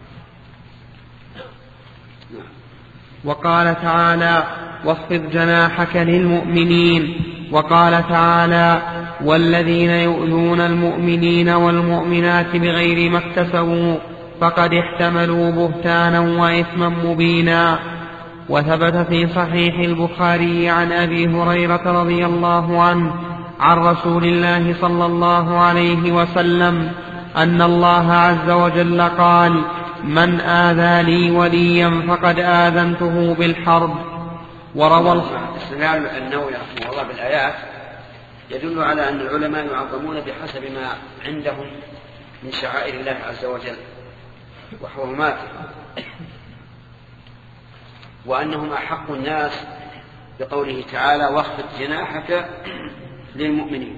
وقال تعالى: واخفض جناحك للمؤمنين. وقال تعالى: والذين يؤذون المؤمنين والمؤمنات بغير ما اكتسبوا فقد احتملوا بهتانا وإثما مبينا. وثبت في صحيح البخاري عن أبي هريرة رضي الله عنه عن رسول الله صلى الله عليه وسلم أن الله عز وجل قال: من آذى لي وليا فقد آذنته بالحرب. وروى استدلال النووي رحمه الله بالآيات يدل على أن العلماء يعظمون بحسب ما عندهم من شعائر الله عز وجل وحرماته، وأنهم أحق الناس بقوله تعالى: واخفض جناحك للمؤمنين.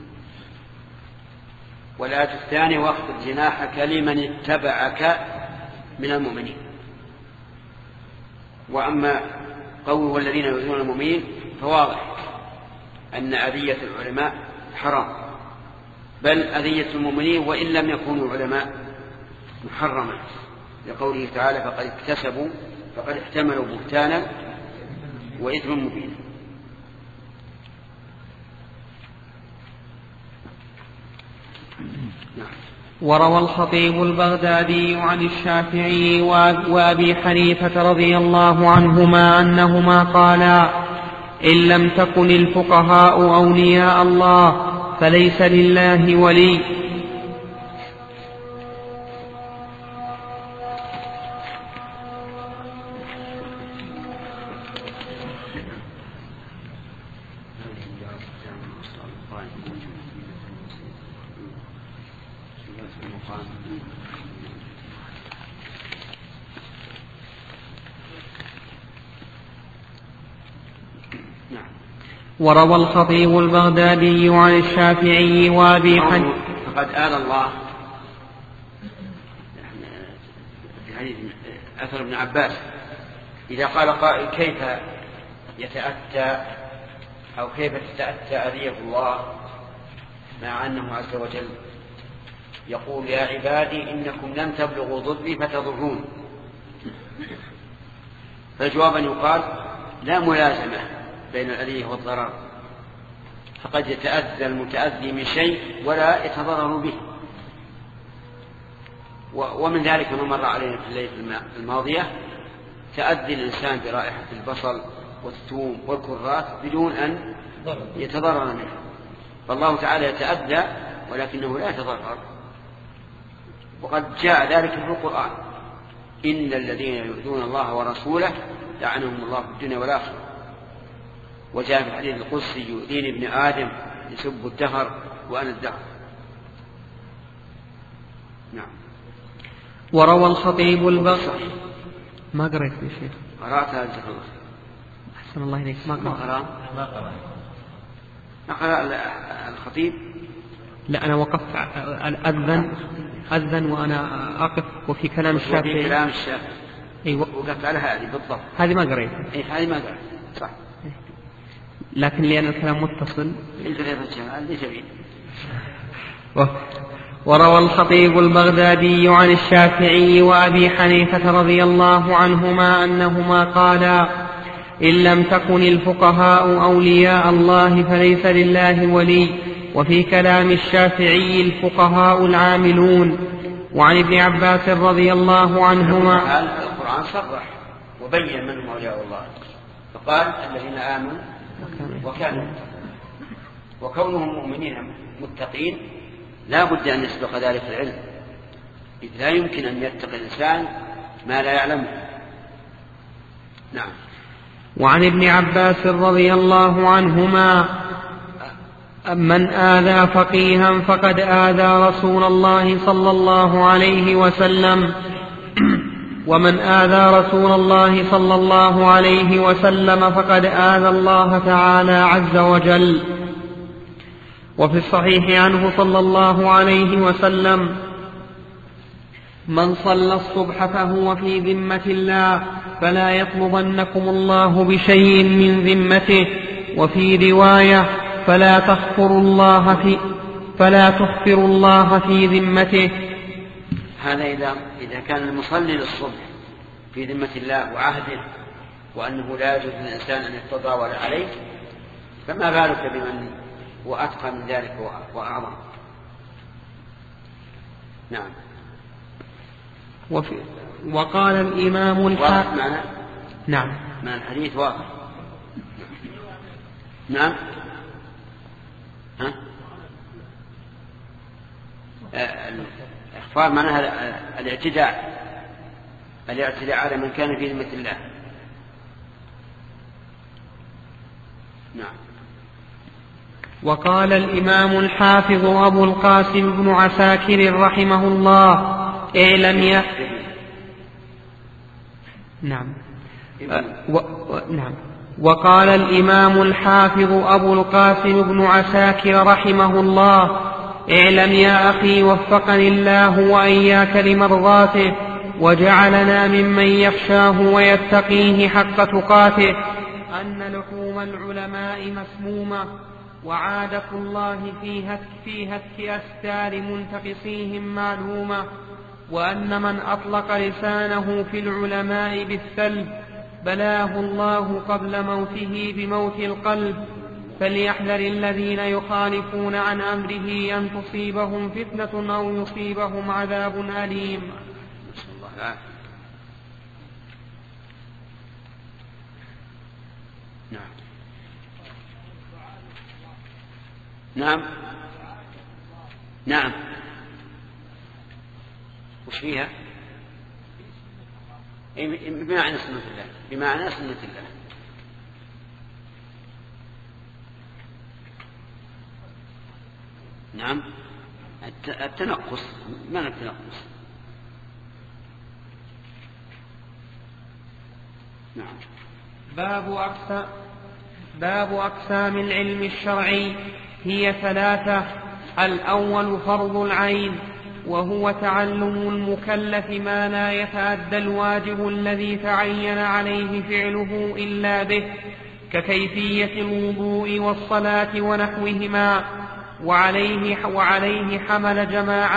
والآية الثانية: واخفض جناحك لمن اتبعك من المؤمنين. وأما قوله والذين يؤذون المؤمنين فواضح أن أذية العلماء حرام، بل أذية المؤمنين وإن لم يكونوا علماء محرمة، لقوله تعالى: فقد اكتسبوا فقد احتملوا بهتانا وإثما مبينا. وروى الخطيب البغدادي عن الشافعي وأبي حنيفة رضي الله عنهما أنهما قالا: إن لم تكن الفقهاء أولياء الله فليس لله ولي. وروى الخطيب البغدادي عن الشافعي وأبي حنيفة فقد آل الله في حديث أثر ابن عباس إذا قال قائل: كيف يتأتى أو كيف تتأتى أذية الله مع أنه عز وجل يقول: يا عبادي إنكم لن تبلغوا ضري فتضرون. فالجواب أن يقال: لا ملازمة بين الأذية والضرر، فقد يتأذى المتأذي من شيء ولا يتضرر به. ومن ذلك ما مر علينا في الليلة الماضية: تأذي الإنسان برائحة البصل والثوم والكرات بدون أن يتضرر منه، فالله تعالى يتأذى ولكنه لا يتضرر. وقد جاء ذلك في القرآن: إن الذين يؤذون الله ورسوله لعنهم الله في الدنيا والآخرة. وجاء في الحديث القدسي: يؤذيني ابن آدم يسب الدهر وأنا الدهر. نعم. وروى الخطيب البغدادي ما قريت يا شيخ. قرأتها جزاك الله. أحسن الله إليك. ما قرأ الخطيب. لا أنا وقفت أذن وأنا أقف وفي كلام الشافعي. وفي كلام الشافعي. أيوة. وقفت على هذه بالضبط. هذه ما قريت. هذه ما قريت. صح. لكن لأن الكلام متصل. وروى الخطيب البغدادي عن الشافعي وأبي حنيفة رضي الله عنهما أنهما قالا: إن لم تكن الفقهاء أولياء الله فليس لله ولي. وفي كلام الشافعي: الفقهاء العاملون. وعن ابن عباس رضي الله عنهما القرآن صرح وبين من هم أولياء الله، فقال: الذين آمنوا وكانوا. وكونهم مؤمنين متقين لا بد أن يسبق ذلك العلم، إذ لا يمكن أن يتقي الإنسان ما لا يعلمه. نعم. وعن ابن عباس رضي الله عنهما: من آذى فقيها فقد آذى رسول الله صلى الله عليه وسلم. ومن آذى رسول الله صلى الله عليه وسلم فقد آذى الله تعالى عز وجل. وفي الصحيح عنه صلى الله عليه وسلم: من صلى الصبح فهو في ذمة الله فلا يطلبنكم الله بشيء من ذمته. وفي رواية: فلا تخفر الله في ذمته. هذا إذا كان المصلي للصبح في ذمة الله وعهده وأنه لا يجوز للإنسان أن يتطاول عليه، فما بالك بمن هو أتقى من ذلك وأعظم. نعم. وقال الإمام الحافظ. نعم. مع الحديث واضح. نعم. الإخفار معناها الاعتداء على من كان في ذمة الله. نعم. وقال الإمام الحافظ أبو القاسم بن عساكر رحمه الله: اعلم نعم. وقال الإمام الحافظ أبو القاسم بن عساكر رحمه الله: اعلم يا أخي وفقني الله وإياك لمرضاته وجعلنا ممن يخشاه ويتقيه حق تقاته، أن لحوم العلماء مسمومة، وعادة الله في هتك أستار منتقصيهم معلومة، وأن من أطلق لسانه في العلماء بالسلب بلاه الله قبل موته بموت القلب، فليحذر الذين يخالفون عن أمره أن تصيبهم فتنة أو يصيبهم عذاب أليم. نعم. وش فيها؟ بمعنى سنة الله، بمعنى سنة الله. نعم. التنقص، معنى التنقص. نعم. باب أقسام العلم الشرعي هي 3: الأول فرض العين، وهو تعلم المكلف ما لا يتأدى الواجب الذي تعين عليه فعله إلا به، ككيفية الوضوء والصلاة ونحوهما. وعليه حمل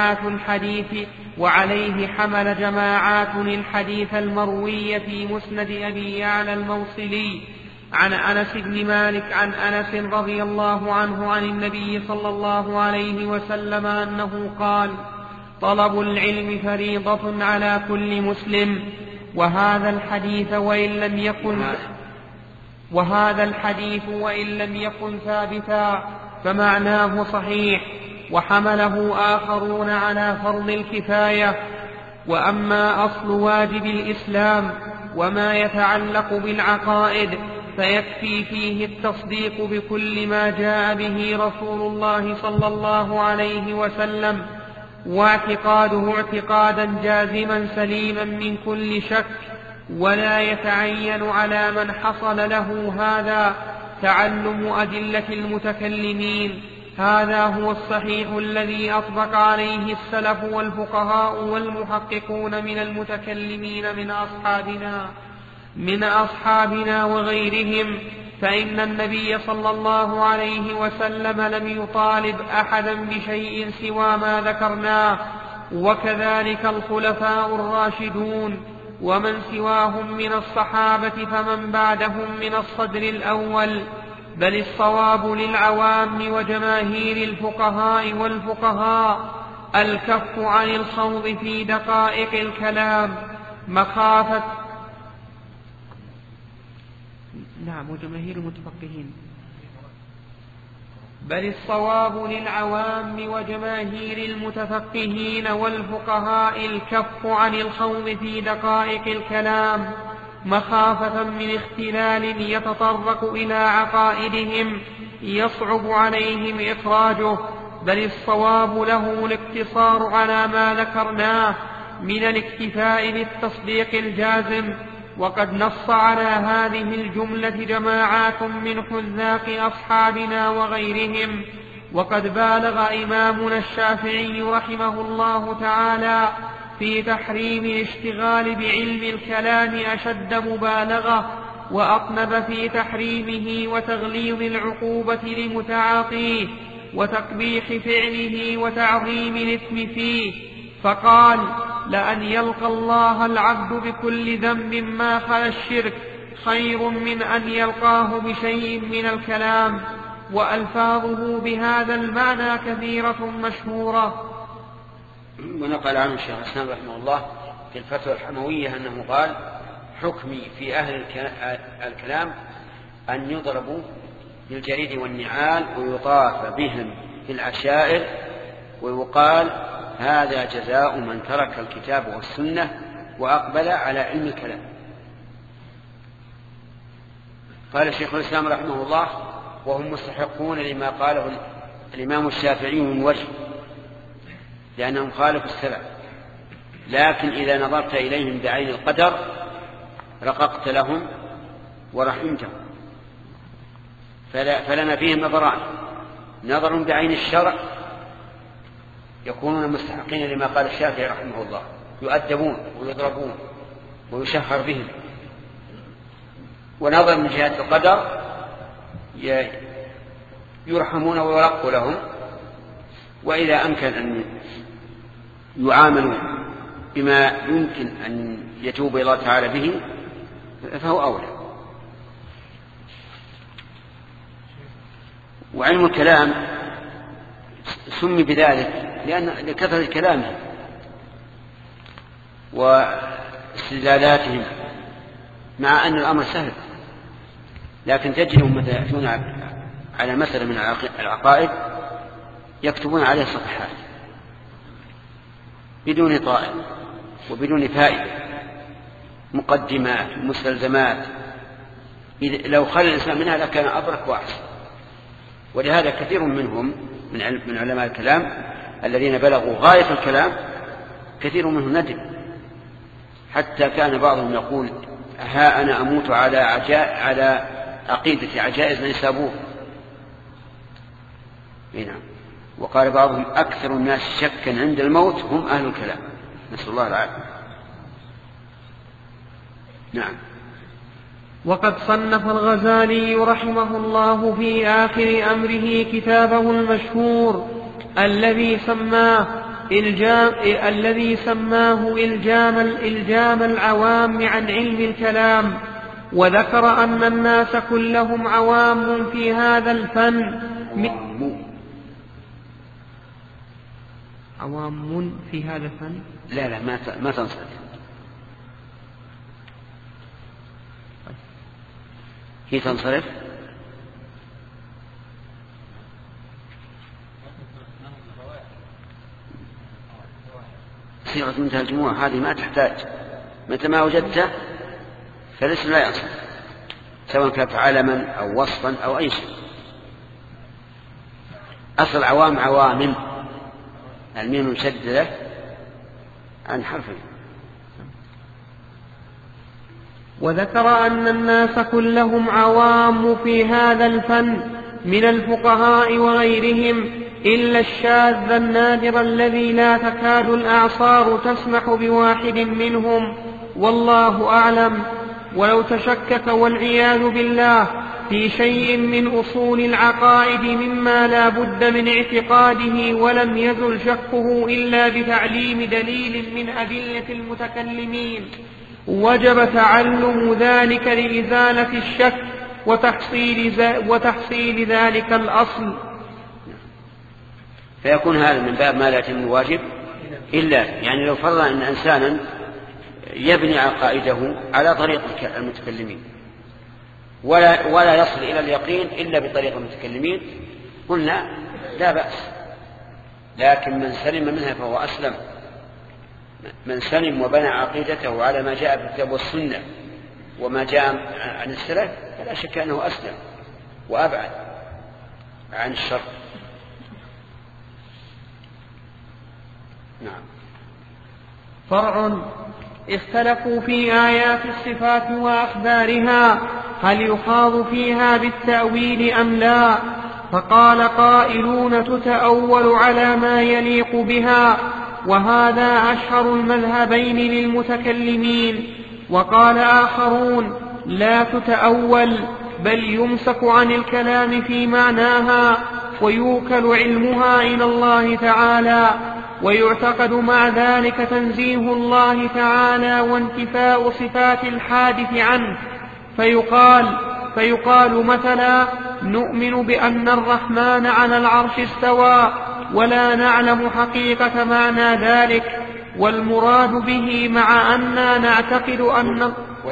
جماعات الحديث المروي في مسند أبي يعلى الموصلي عن أنس بن مالك عن أنس رضي الله عنه عن النبي صلى الله عليه وسلم أنه قال: طلب العلم فريضة على كل مسلم. وهذا الحديث وإن لم يكن ثابتا فمعناه صحيح، وحمله آخرون على فرض الكفاية. وأما أصل واجب الإسلام وما يتعلق بالعقائد فيكفي فيه التصديق بكل ما جاء به رسول الله صلى الله عليه وسلم، واعتقاده اعتقادا جازما سليما من كل شك، ولا يتعين على من حصل له هذا تعلم أدلة المتكلمين. هذا هو الصحيح الذي أطبق عليه السلف والفقهاء والمحققون من المتكلمين من أصحابنا وغيرهم، فإن النبي صلى الله عليه وسلم لم يطالب أحدا بشيء سوى ما ذكرناه، وكذلك الخلفاء الراشدون ومن سواهم من الصحابة فمن بعدهم من الصدر الأول. بل الصواب للعوام وجماهير الفقهاء والفقهاء الكف عن الخوض في دقائق الكلام مخافة وجماهير المتفقهين. بل الصواب للعوام وجماهير المتفقهين والفقهاء الكف عن الخوض في دقائق الكلام مخافة من اختلال يتطرق إلى عقائدهم يصعب عليهم إخراجه. بل الصواب له الاقتصار على ما ذكرناه، من الاكتفاء بالتصديق الجازم. وقد نص على هذه الجملة جماعات من حذاق أصحابنا وغيرهم. وقد بالغ إمامنا الشافعي رحمه الله تعالى في تحريم الاشتغال بعلم الكلام أشد مبالغة، وأطنب في تحريمه وتغليظ العقوبة لمتعاطيه وتقبيح فعله وتعظيم الإثم فيه، فقال: لأن يلقى الله العبد بكل ذنب ما خلا الشرك خير من أن يلقاه بشيء من الكلام. وألفاظه بهذا المعنى كثيرة مشهورة. ونقل عنه الشيخ الإسلام رحمه الله في الفتوى الحموية أنه قال: حكمي في أهل الكلام أن يضربوا بالجريد والنعال ويطاف بهم في العشائر، ويقال: هذا جزاء من ترك الكتاب والسنة وأقبل على علم الكلام. قال الشيخ الإسلام رحمه الله: وهم مستحقون لما قاله الإمام الشافعي من وجه، لأنهم خالفوا السلف، لكن إذا نظرت إليهم بعين القدر رققت لهم ورحمتهم. فلنا فيهم نظران: نظر بعين الشرع يكونون مستحقين لما قال الشافعي رحمه الله، يؤدبون ويضربون ويشهر بهم، ونظر من جهة القدر يرحمون ويرق لهم، وإذا أمكن أن يعاملوا بما يمكن أن يتوب إلى الله تعالى به فهو أولى. وعلم الكلام سمي بذلك لكثرة كلامهم واستدلالاتهم، مع أن الأمر سهل، لكن تجدهم متى يأتون على مسألة من العقائد يكتبون عليه صفحات بدون طائل وبدون فائدة، مقدمات مستلزمات، لو خلى الإنسان منها لكان أبرك وأحسن. ولهذا كثير منهم من علماء الكلام الذين بلغوا غاية الكلام كثير منهم ندم، حتى كان بعضهم يقول: ها أنا أموت على عقيدة عجائز نيسابور. نعم. وقال بعضهم: أكثر الناس شكا عند الموت هم أهل الكلام، نسأل الله العافية. نعم. وقد صنف الغزالي رحمه الله في آخر أمره كتابه المشهور الذي سماه إلجام العوام عن علم الكلام، وذكر أن الناس كلهم عوام في هذا الفن. عوام في هذا الفن. لا ما تنصرف. هي تنصرف. صيغة منتهى الجموع هذه ما تحتاج، متى ما وجدته فالاسم لا ينصرف، سواء كان علما أو وصفا أو أي شيء. أصل عوام عوامم، الميم مشددة عن حرفين. وذكر أن الناس كلهم عوام في هذا الفن من الفقهاء وغيرهم، إلا الشاذ النادر الذي لا تكاد الأعصار تسمح بواحد منهم، والله أعلم. ولو تشكك والعياذ بالله في شيء من أصول العقائد مما لا بد من اعتقاده ولم يزل شكه إلا بتعليم دليل من أدلة المتكلمين، وجب تعلم ذلك لإزالة الشك وتحصيل ذلك الأصل. فيكون هذا من باب ما لا يتم الواجب إلا، يعني لو فرض أن إنسانا يبني عقائده على طريق المتكلمين ولا يصل إلى اليقين إلا بطريق المتكلمين، قلنا لا بأس، لكن من سلم منها فهو أسلم. من سلم وبنى عقيدته على ما جاء في الكتاب والسنة وما جاء عن السلف فلا شك أنه أسلم وأبعد عن الشر. نعم. فرع. اختلفوا في آيات الصفات وأخبارها هل يخاض فيها بالتأويل أم لا، فقال قائلون تتأول على ما يليق بها، وهذا أشهر المذهبين للمتكلمين. وقال آخرون لا تتأول، بل يمسك عن الكلام في معناها ويوكل علمها إلى الله تعالى، ويعتقد مع ذلك تنزيه الله تعالى وانتفاء صفات الحادث عنه، فيقال مثلا نؤمن بأن الرحمن على العرش استوى ولا نعلم حقيقة معنى ذلك، والمراد به مع أننا نعتقد أن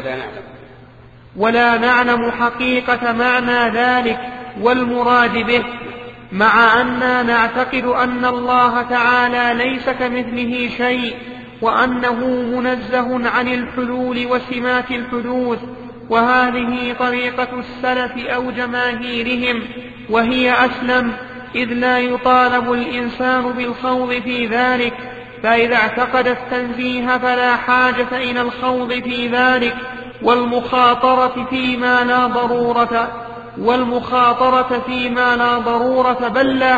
ولا نعلم حقيقة معنى ذلك، والمراد به مع أننا نعتقد أن الله تعالى ليس كمثله شيء، وأنه منزه عن الحلول وسمات الحدوث. وهذه طريقة السلف أو جماهيرهم، وهي أسلم، إذ لا يطالب الإنسان بالخوض في ذلك، فإذا اعتقد التنزيه فلا حاجة إلى الخوض في ذلك، والمخاطرة فيما لا ضرورة بل لا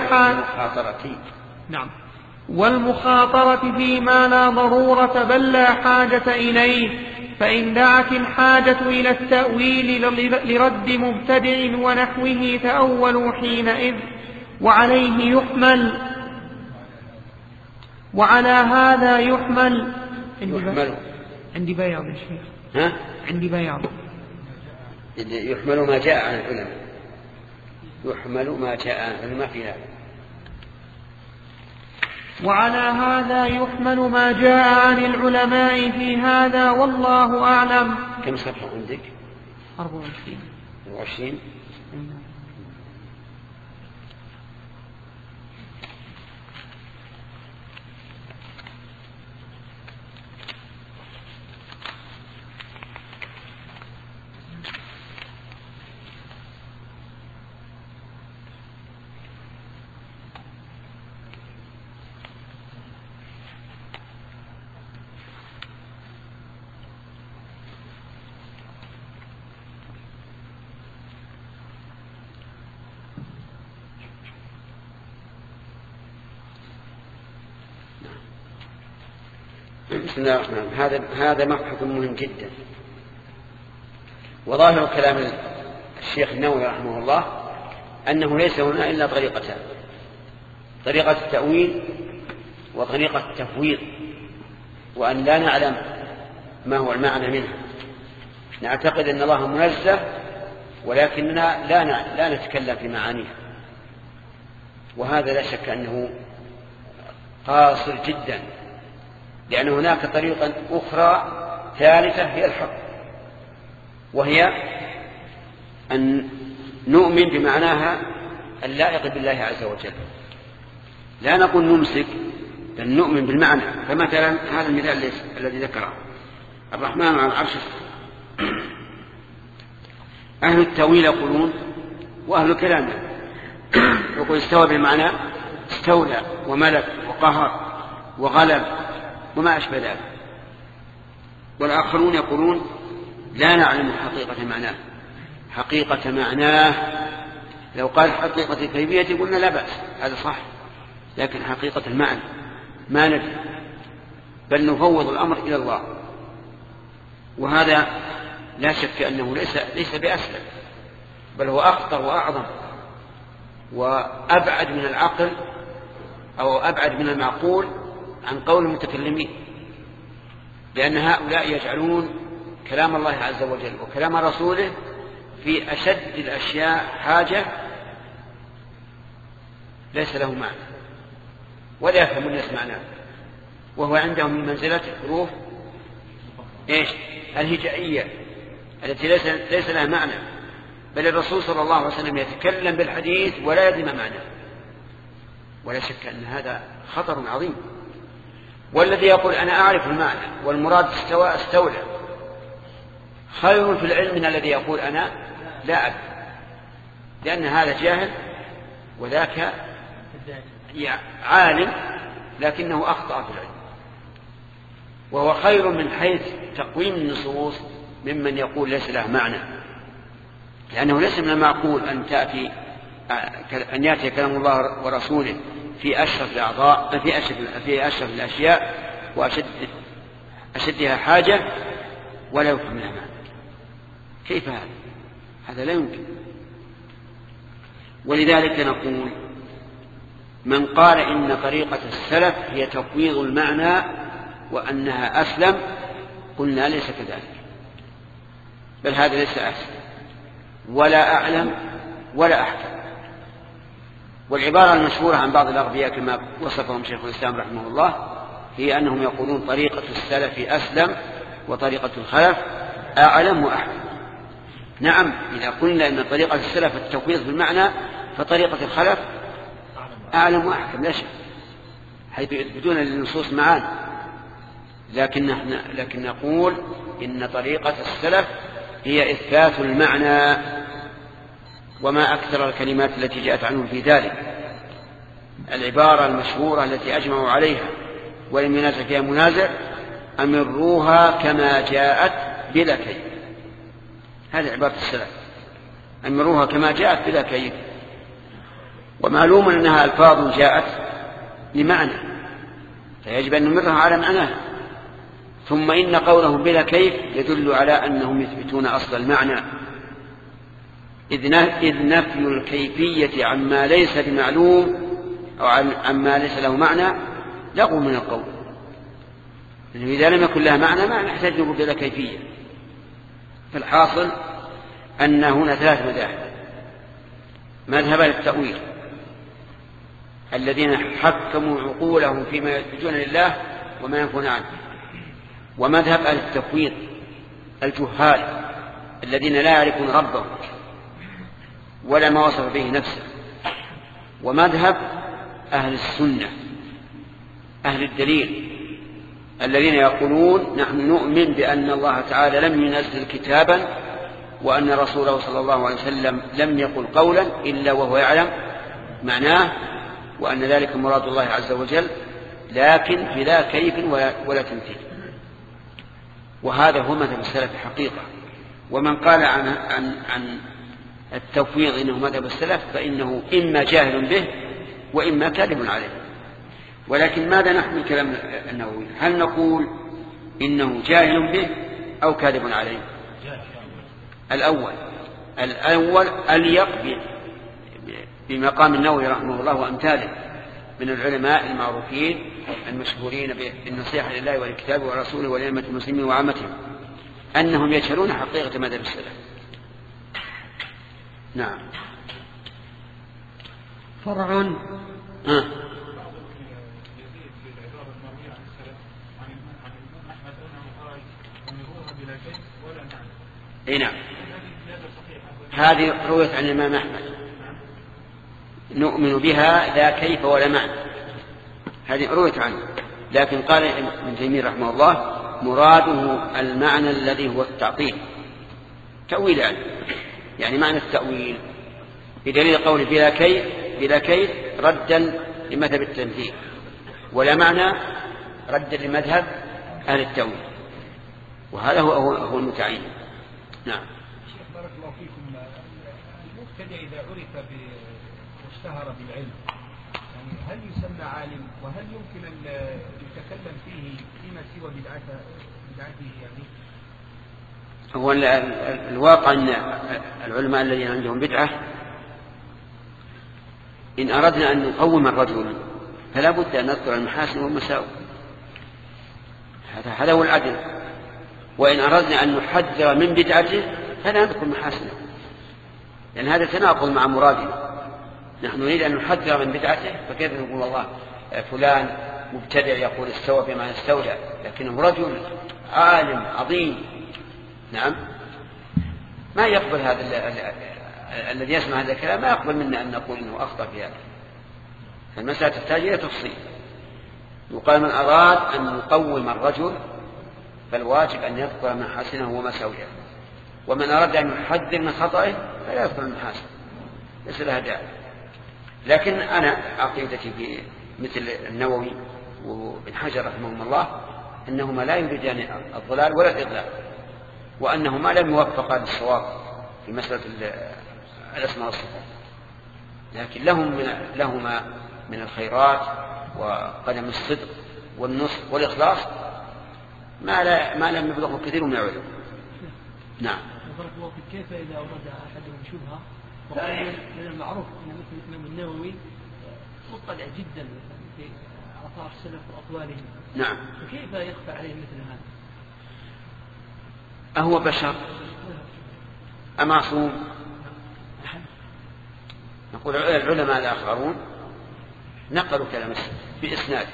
حاجة إليه، فإن دعت الحاجة إلى التأويل لرد مبتدع ونحوه تأولوا حينئذ، وعلى هذا يحمل عندي بياض يا شيخ. عندي بياض. يحمل ما جاء عن العلماء، يحمل ما جاء عن العلماء في هذا. وعلى هذا يحمل ما جاء عن العلماء في هذا، والله أعلم. كم صفحة عندك؟ 24. بسم الله الرحمن الرحيم. هذا مبحث مهم جدا، وظاهر كلام الشيخ النووي رحمه الله أنه ليس هنا إلا طريقتان: طريقة التأويل وطريقة التفويض، وأن لا نعلم ما هو المعنى منها. نعتقد أن الله منزه، ولكننا لا نتكلم في معانيه، وهذا لا شك أنه قاصر جدا، لأن هناك طريقة أخرى ثالثة هي الحق، وهي أن نؤمن بمعناها اللائق بالله عز وجل، لا نقول نمسك، بل نؤمن بالمعنى. فمثلا هذا المثال الذي ذكره الرحمن على العرش، أهل التأويل يقولون، وأهل الكلام يقول استوى بمعنى استولى وملك وقهر وغلب وما أشبه ذلك، والآخرون يقولون لا نعلم حقيقة معناه. لو قال حقيقة الكيفية قلنا لا بأس، هذا صح، لكن حقيقة المعنى ما ندري، بل نفوض الأمر إلى الله. وهذا لا شك أنه ليس بأسلم، بل هو أخطر وأعظم وأبعد من العقل أو أبعد من المعقول عن قول المتكلمين، لأن هؤلاء يجعلون كلام الله عز وجل وكلام رسوله في أشد الأشياء حاجة ليس له معنى ولا يفهم الناس معناه، وهو عندهم من منزلة الحروف الهجائية التي ليس لها معنى، بل الرسول صلى الله عليه وسلم يتكلم بالحديث ولا يدري ما معناه. ولا شك أن هذا خطر عظيم. والذي يقول أنا أعرف المعنى والمراد استولى خير في العلم من الذي يقول أنا لا أعرف، لأن هذا جاهل وذاك عالم لكنه أخطأ في العلم. وهو خير من حيث تقويم النصوص ممن يقول ليس له معنى، لأنه ليس من المعقول أن يأتي كلام الله ورسوله في أشرف الأعضاء في أشرف الأشياء وأشدها حاجة ولا يفهم لها معنى. كيف هذا لا يمكن. ولذلك نقول من قال إن طريقة السلف هي تفويض المعنى وأنها أسلم قلنا ليس كذلك، بل هذا ليس أسلم ولا أعلم ولا أحكم. والعبارة المشهورة عن بعض الأغبياء كما وصفهم شيخ الإسلام رحمه الله هي أنهم يقولون طريقة السلف أسلم وطريقة الخلف أعلم وأحكم. نعم، إذا قلنا أن طريقة السلف التفويض في المعنى فطريقة الخلف أعلم وأحكم لا شك، حيث يثبتون للنصوص معانا. لكن نقول إن طريقة السلف هي إثبات المعنى، وما أكثر الكلمات التي جاءت عنهم في ذلك. العبارة المشهورة التي أجمعوا عليها ولم ينازع فيها منازع: أمروها كما جاءت بلا كيف. هذه عبارة السلف، أمروها كما جاءت بلا كيف. ومعلوم أنها ألفاظ جاءت لمعنى فيجب أن نمرها على معناها. ثم إن قولهم بلا كيف يدل على أنهم يثبتون أصل المعنى، إذ نفي الكيفية عما ليس بمعلوم أو عما ليس له معنى لغو من القول، لأنه إذا لم يكن لها معنى ما نحتاج نقول بلا كيفية. فالحاصل أن هنا 3 مذاهب: مذهب التأويل الذين حكموا عقولهم فيما يثبتون لله وما ينفون عنه، ومذهب أهل التفويض الجهال الذين لا يعرفون ربهم ولا ما وصف به نفسه، ومذهب أهل السنة أهل الدليل الذين يقولون نحن نؤمن بأن الله تعالى لم ينزل كتابا وأن رسوله صلى الله عليه وسلم لم يقل قولا إلا وهو يعلم معناه، وأن ذلك مراد الله عز وجل لكن بلا كيف ولا تمثيل. وهذا هو مذهب السلف حقيقة. ومن قال عن التفويض إنه مذهب السلف فإنه إما جاهل به وإما كاذب عليه. ولكن ماذا نحمل كلام النووي؟ هل نقول إنه جاهل به أو كاذب عليه؟ الأول أليق بمقام النووي رحمه الله وأمثاله من العلماء المعروفين المشهورين بالنصيحة لله ولكتابه ورسوله ولأئمة المسلمين وعامتهم أنهم يجهلون حقيقة مذهب السلف. نعم. فرع اي نعم، هذه رويت عن الإمام أحمد نؤمن بها لا كيف ولا معنى، هذه رويت عنه. لكن قال ابن تيمية رحمه الله مراده المعنى الذي هو التعطيل تأويلا، يعني معنى التأويل بدليل قوله بلا كيف ردا لمذهب التمثيل، ولا معنى ردا لمذهب أهل التأويل، وهذا هو المتعين. نعم. شيخ بارك الله فيكم، المبتدع إذا عرف واشتهر بالعلم يعني هل يسمى عالم، وهل يمكن أن يتكلم فيه فيما سوى بدعته يعني؟ هو الواقع أن العلماء الذين عندهم بدعة إن أردنا أن نقوم الرجل فلا بد أن نذكر المحاسن والمساوئ، هذا هو العدل. وإن أردنا أن نحذر من بدعته فلا نذكر محاسنه، لأن هذا تناقض مع مرادنا. نحن نريد أن نحذر من بدعته، فكيف نقول الله فلان مبتدع يقول استوى بما استولى لكنه رجل عالم عظيم؟ نعم، ما يقبل هذا الذي يسمع هذا الكلام ما يقبل منا أن نقول إنه أخطأ في هذا. المسألة تحتاج إلى تفصيل. يقال من أراد أن يقوم الرجل فالواجب أن يذكر محاسنه ومساوئه، ومن أراد أن يحذر من خطئه فلا يذكر المحاسن، ليس لها داعي. لكن أنا عقيدتي في مثل النووي وابن حجر رحمهم الله أنهما لا يريدان الضلال ولا الإضلال، وأنهما لم يوفقا للصواب في مسألة الأسماء والصفات، لكن لهما من الخيرات وقدم الصدق والنصح والإخلاص ما لم يبلغه كثير من العلم. نعم. كيف إذا أراد أحدهم شبهة وقال من المعروف أن مثل الإمام النووي مطلع جدا في آثار السلف وأقوالهم، نعم، فكيف يخفى عليه مثل هذا؟ أهو بشر أمعصوم؟ نقول العلماء الآخرون نقلوا كلام بإسناد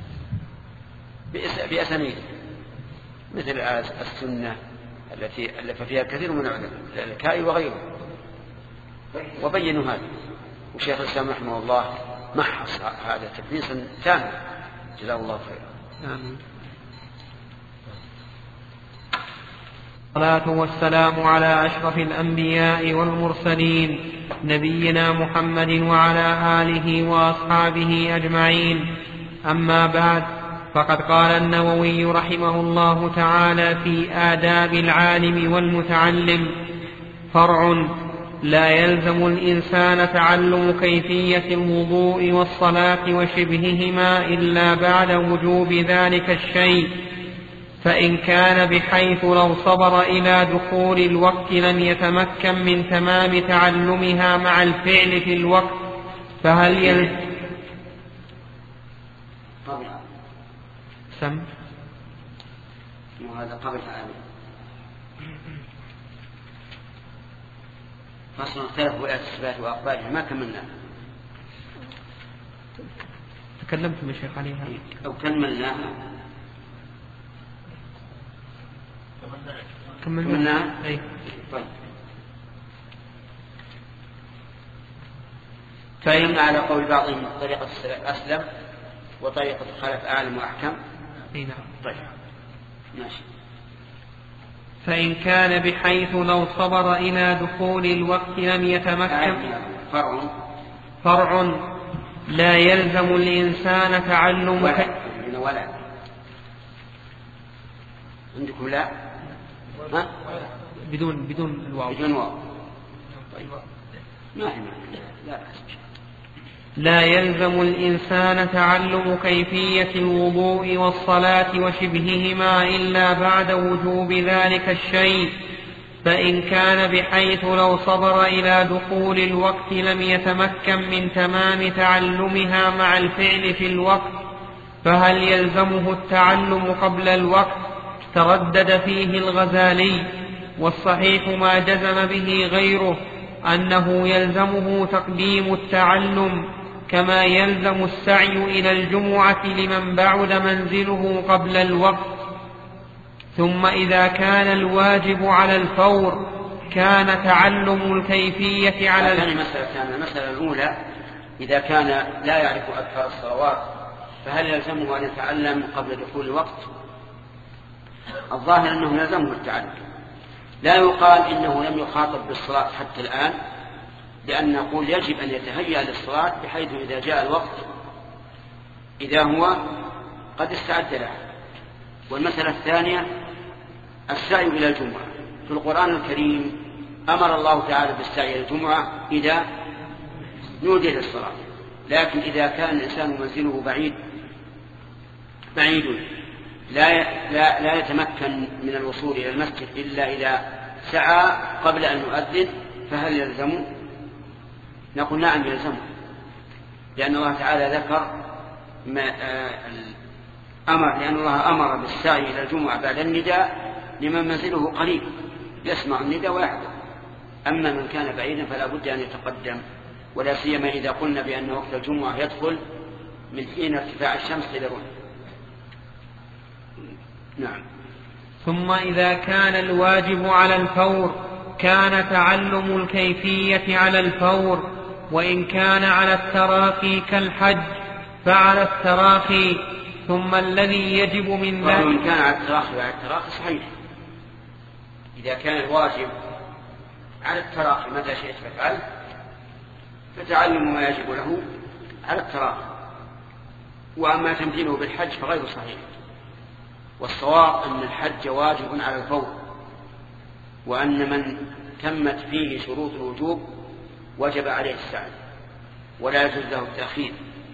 بأسانيد مثل السنة التي ألف فيها كثير من العلماء الكائي وغيره، وبينوا هذا، وشيخ الإسلام رحمه الله محص هذا تدليسا تاما جزاه الله خيرا. آمين. الصلاة والسلام على أشرف الأنبياء والمرسلين نبينا محمد وعلى آله وأصحابه أجمعين. أما بعد، فقد قال النووي رحمه الله تعالى في آداب العالم والمتعلم: فرع: لا يلزم الإنسان تعلم كيفية الوضوء والصلاة وشبههما إلا بعد وجوب ذلك الشيء، فإن كان بحيث لو صبر إلى دخول الوقت لم يتمكن من تمام تعلمها مع الفعل في الوقت، فهل يلزم وهذا قبل فصل اختلفوا إلى الصفات وأقبالها ما كملنا. تكلمتم يا شيخ عليها أو كملناها؟ كملناها. أي. طيب. فإن على قول بعضهم طريقة السلف أسلم وطريقة الخلف أعلم وأحكم. أي نعم. طيب ماشي. فإن كان بحيث لو صبر إلى دخول الوقت لم يتمكن. فرع: لا يلزم الإنسان تعلم ولا عندكم لا ها؟ بدون الواو. بدون واو. طيب ما هي لا. لا يلزم الإنسان تعلم كيفية الوضوء والصلاة وشبههما إلا بعد وجوب ذلك الشيء، فإن كان بحيث لو صبر إلى دخول الوقت لم يتمكن من تمام تعلمها مع الفعل في الوقت، فهل يلزمه التعلم قبل الوقت؟ تردد فيه الغزالي، والصحيح ما جزم به غيره أنه يلزمه تقديم التعلم، كما يلزم السعي إلى الجمعة لمن بعد منزله قبل الوقت. ثم إذا كان الواجب على الفور كان تعلم الكيفية على المسألة الأولى: إذا كان لا يعرف أكثر الصلوات فهل يلزمه أن يتعلم قبل دخول الوقت؟ الظاهر أنه يلزمه التعلم. لا يقال إنه لم يخاطب بالصلاة حتى الآن، لأن نقول يجب أن يتهيأ للصلاة بحيث إذا جاء الوقت إذا هو قد استعد له. والمسألة الثانية: السعي إلى الجمعة. في القرآن الكريم أمر الله تعالى بالسعي إلى الجمعة إذا نودي للصلاة، لكن إذا كان الإنسان منزله بعيد لا يتمكن من الوصول إلى المسجد إلا إذا سعى قبل أن يؤذن، فهل يلزمه؟ نقول نعم يلزمه، لأن الله تعالى ذكر لأن الله أمر بالسعي إلى الجمعة بعد النداء لمن منزله قريب يسمع النداء ويحضر. أما من كان بعيدا فلا بد أن يتقدم، ولا سيما إذا قلنا بأن وقت الجمعة يدخل من حين ارتفاع الشمس إلى الغروب. نعم. ثم إذا كان الواجب على الفور كان تعلم الكيفية على الفور، وإن كان على التراخي كالحج فعلى التراخي. ثم الذي يجب من ذلك وإن كان على التراخي صحيح. إذا كان الواجب على التراخي متى شئت فافعل، فتعلم ما يجب له على التراخي. وأما تمثيله بالحج فغير صحيح، والصواب أن الحج واجب على الفور، وأن من تمت فيه شروط الوجوب وجب عليه السعي ولا يجوز له التأخير،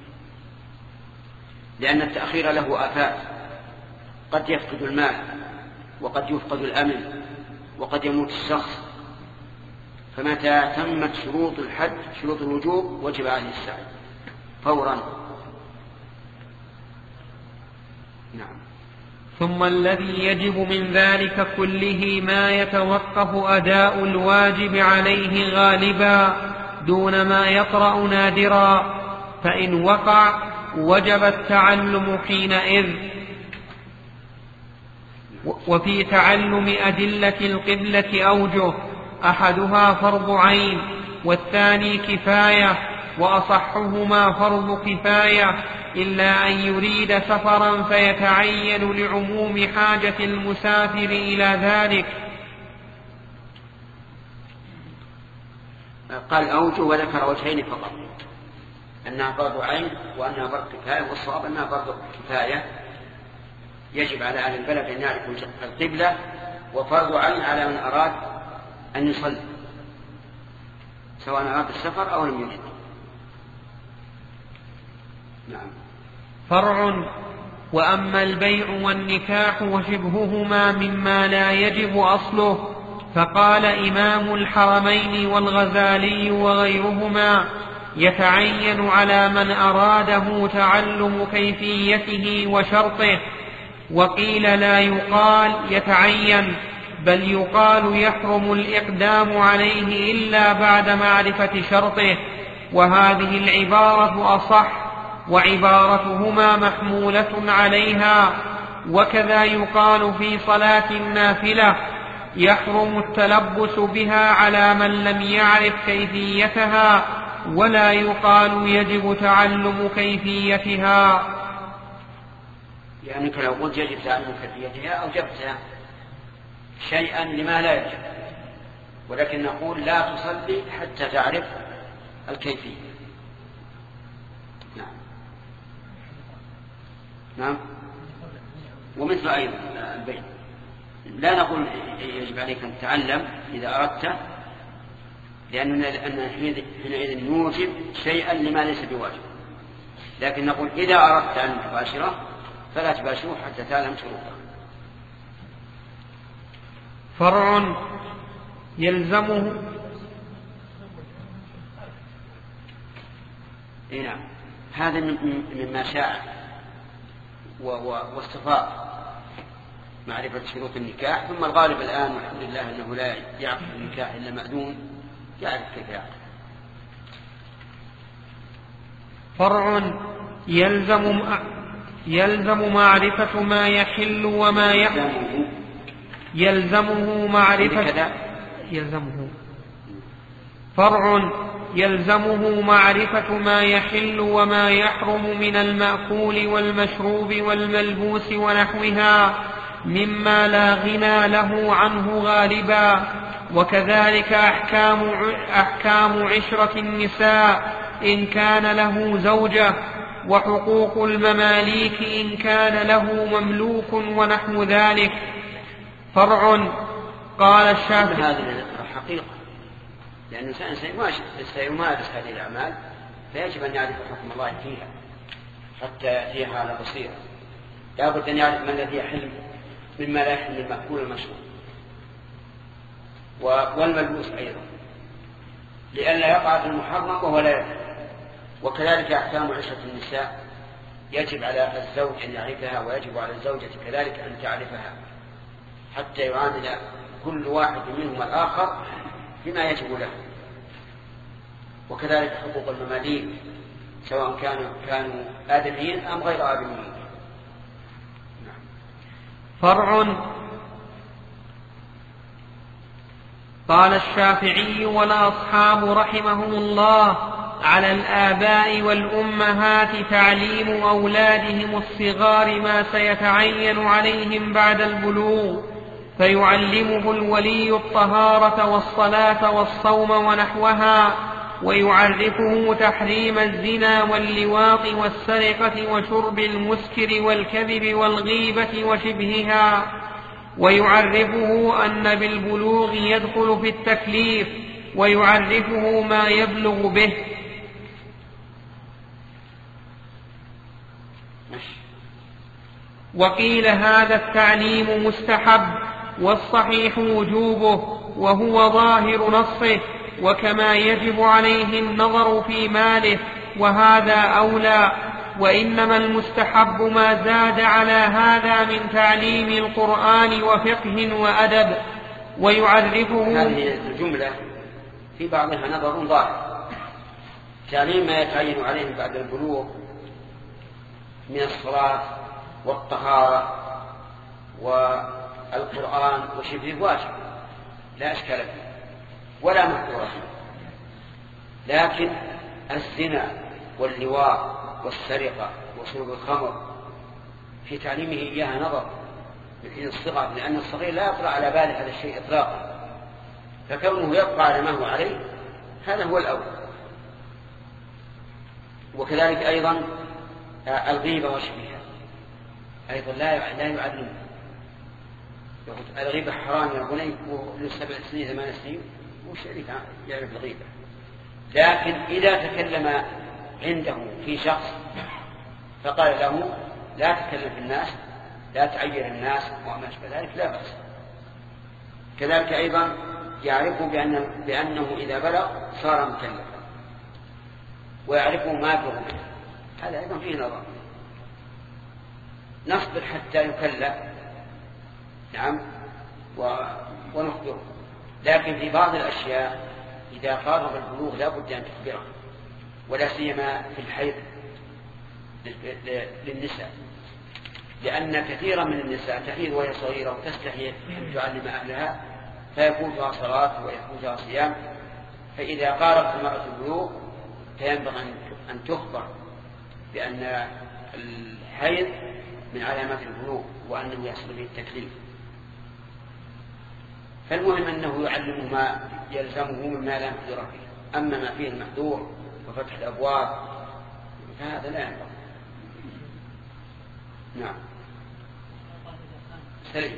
لأن التأخير له آفات، قد يفقد المال وقد يفقد الأمن وقد يموت الشخص، فمتى تمت شروط الحج شروط الوجوب وجب عليه السعي فورا. نعم. ثم الذي يجب من ذلك كله ما يتوقف أداء الواجب عليه غالبا دون ما يطرأ نادرا، فإن وقع وجب التعلم حينئذ. وفي تعلم أدلة القبلة أوجه، أحدها فرض عين والثاني كفاية، وأصحهما فرض كفاية، إلا أن يريد سفرا فيتعين لعموم حاجة المسافر إلى ذلك. قال أوجه وذكر وجهين فقط، أنها فرض عين وأنها فرض كفاية، والصواب أنها فرض كفاية يجب على أهل البلد أن يعرفوا القبلة، وفرض عين على من أراد أن يصلي سواء أراد السفر أو لم يريد. نعم. فرع. وأما البيع والنكاح وشبههما مما لا يجب أصله، فقال إمام الحرمين والغزالي وغيرهما: يتعين على من أراده تعلم كيفيته وشرطه. وقيل لا يقال يتعين، بل يقال يحرم الإقدام عليه إلا بعد معرفة شرطه، وهذه العبارة أصح، وعبارتهما محمولة عليها. وكذا يقال في صلاة النافلة: يحرم التلبس بها على من لم يعرف كيفيتها، ولا يقال يجب تعلم كيفيتها. يعني لو قلت يجب تعلم كيفيتها أوجبت شيئا لما لا يجب، ولكن نقول لا تصلي حتى تعرف الكيفية. نعم. نعم. ومثل أيضا البيع، لا نقول يجب عليك أن تتعلم إذا أردت، لأن حينئذ نوجب شيئا لما ليس بواجب، لكن نقول إذا أردت أن تباشره فلا تباشره حتى تعلم شروطه. فرع. يلزمه. نعم. هذا مما شاع واستفاض معرفة شروط النكاح، ثم الغالب الآن والحمد لله أنه لا يعقد النكاح إلا مأذون يعرف كيف يعقد. فرع. يلزم معرفة ما يحل وما يحرم. يلزمه معرفة. فرع. يلزمه معرفة ما يحل وما يحرم من المأكول والمشروب والملبوس ونحوها مما لا غنى له عنه غالبا. وكذلك أحكام عشرة النساء إن كان له زوجة، وحقوق المماليك إن كان له مملوك ونحو ذلك. فرع. قال الشافعي: هذه الحقيقة، لأن الإنسان سيمارس هذه الأعمال، فيجب أن يعرف حكم الله فيها حتى يأتيها على بصيرة. لا بد أن يعرف ما الذي يحل مما لا يحل المأكول المشروب والملبوس أيضا، لئلا يقع في المحرم وهو لا يدري. وكذلك أحكام عشرة النساء يجب على الزوج أن يعرفها، ويجب على الزوجة كذلك أن تعرفها، حتى يعامل كل واحد منهما الآخر بما يجب له. وكذلك حقوق المماليك سواء كانوا آدميين أم غير آدميين. فرع. قال الشافعي والأصحاب رحمهم الله: على الآباء والأمهات تعليم أولادهم الصغار ما سيتعين عليهم بعد البلوغ، فيعلمه الولي الطهارة والصلاة والصوم ونحوها، ويعرفه تحريم الزنا واللواط والسرقة وشرب المسكر والكذب والغيبة وشبهها، ويعرفه أن بالبلوغ يدخل في التكليف، ويعرفه ما يبلغ به. وقيل هذا التعليم مستحب، والصحيح وجوبه، وهو ظاهر نصه، وكما يجب عليه النظر في ماله، وهذا أولى. وإنما المستحب ما زاد على هذا من تعليم القرآن وفقه وأدب، ويعرفه. هذه الجملة في بعضها نظر ظاهر، تعليم ما يتعين عليه بعد البلوغ من الصلاة والطهارة والقرآن وشبه واجب لا أشكال فيه ولا محظورة، لكن الزنا واللواء والسرقة وشرب الخمر في تعليمه إياها نظر في الصغر، لأن الصغير لا يطلع على باله هذا الشيء إطلاقا، فكونه يبقى على ما هو عليه هذا هو الأول. وكذلك أيضا الغيبة وشبهها أيضا لا يعلم. الغيبة حرام يا بني له 7 سنين 8 سنين وش يعرف الغيبة، لكن إذا تكلم عنده في شخص فقال له لا تتكلم في الناس، لا تعير الناس وما أشبه ذلك لا بأس. كذلك أيضا يعرفه بأنه إذا بلغ صار مكلفا، ويعرفه ما يبلغ منه، هذا أيضا فيه نظر. نصبر حتى يكلف، نعم، ونخبره، لكن في بعض الأشياء إذا قارب البلوغ لا بد أن تخبره، ولا سيما في الحيض للنساء، لأن كثيرا من النساء تحيض وهي صغيرة وتستحي أن تعلم أهلها فيفوتها صلاة ويفوتها صيام، فإذا قاربت المرأة البلوغ فينبغي أن تخبر بأن الحيض من علامات البلوغ وأنه يحصل به التكليف. فالمهم أنه يعلم ما يلزمه مما لا محذور فيه، أما ما فيه المحذور وفتح الأبواب فهذا لا ينبغي. نعم سليم.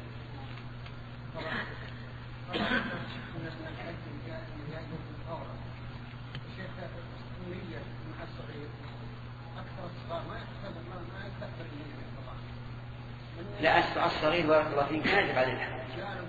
لا الصغير بارك الله فيك ما يجب عليه الحج.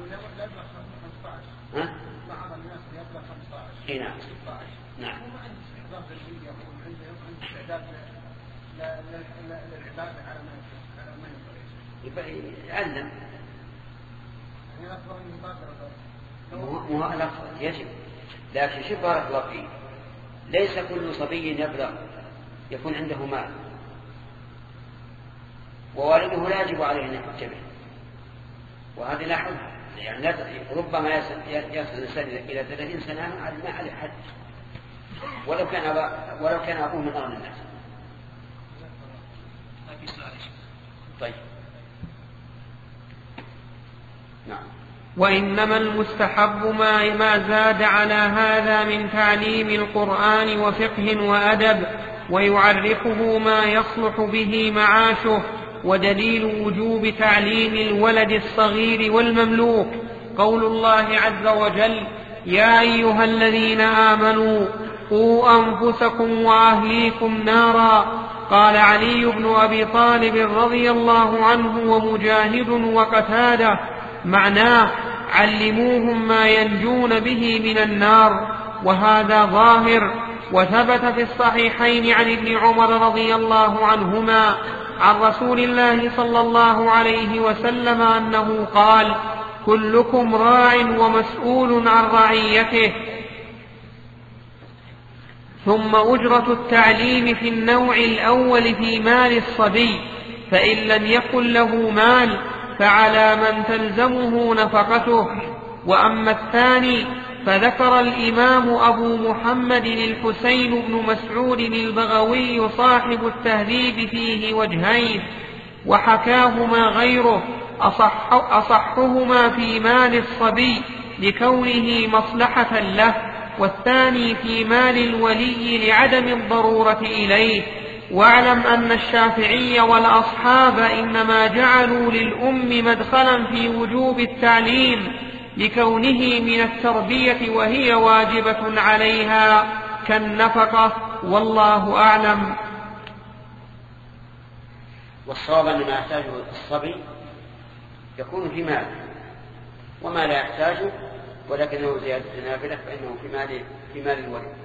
ها؟ بعض الناس يبلغ 15. نعم. 16. نعم. وما عنده استعداد للدنيا وعنده استعداد للعبادة على ما يبغى. يعلم. يعني أفضل من مبادرة. مو الأفضل يجب، لكن شوف بارك الله فيك ليس كل صبي يبلغ يكون عنده مال ووالده لا يجب عليه أن يحج به، وهذه لا حول، يعني ربما يصل الإنسان إلى 30 سنة ما عليه حج ولو كان أبوه من أغنى الناس. طيب نعم. وإنما المستحب ما زاد على هذا من تعليم القرآن وفقه وأدب، ويعرفه ما يصلح به معاشه. ودليل وجوب تعليم الولد الصغير والمملوك قول الله عز وجل: يا أيها الذين آمنوا قوا أنفسكم وأهليكم نارا. قال علي بن أبي طالب رضي الله عنه ومجاهد وقتادة معناه علموهم ما ينجون به من النار، وهذا ظاهر. وثبت في الصحيحين عن ابن عمر رضي الله عنهما عن رسول الله صلى الله عليه وسلم أنه قال: كلكم راع ومسؤول عن رعيته. ثم أجرة التعليم في النوع الأول في مال الصبي، فإن لم يكن له مال فعلى من تلزمه نفقته. وأما الثاني فذكر الإمام أبو محمد الحسين بن مسعود البغوي صاحب التهذيب فيه وجهين، وحكاهما غيره، أصحهما في مال الصبي لكونه مصلحة له، والثاني في مال الولي لعدم الضرورة إليه. واعلم أن الشافعي والأصحاب إنما جعلوا للأم مدخلا في وجوب التعليم لكونه من التربية وهي واجبة عليها كالنفقة، والله أعلم. والصواب أن ما يحتاجه الصبي يكون في مال، وما لا يحتاجه ولكنه زيادة نافلة فإنه في مال الولي.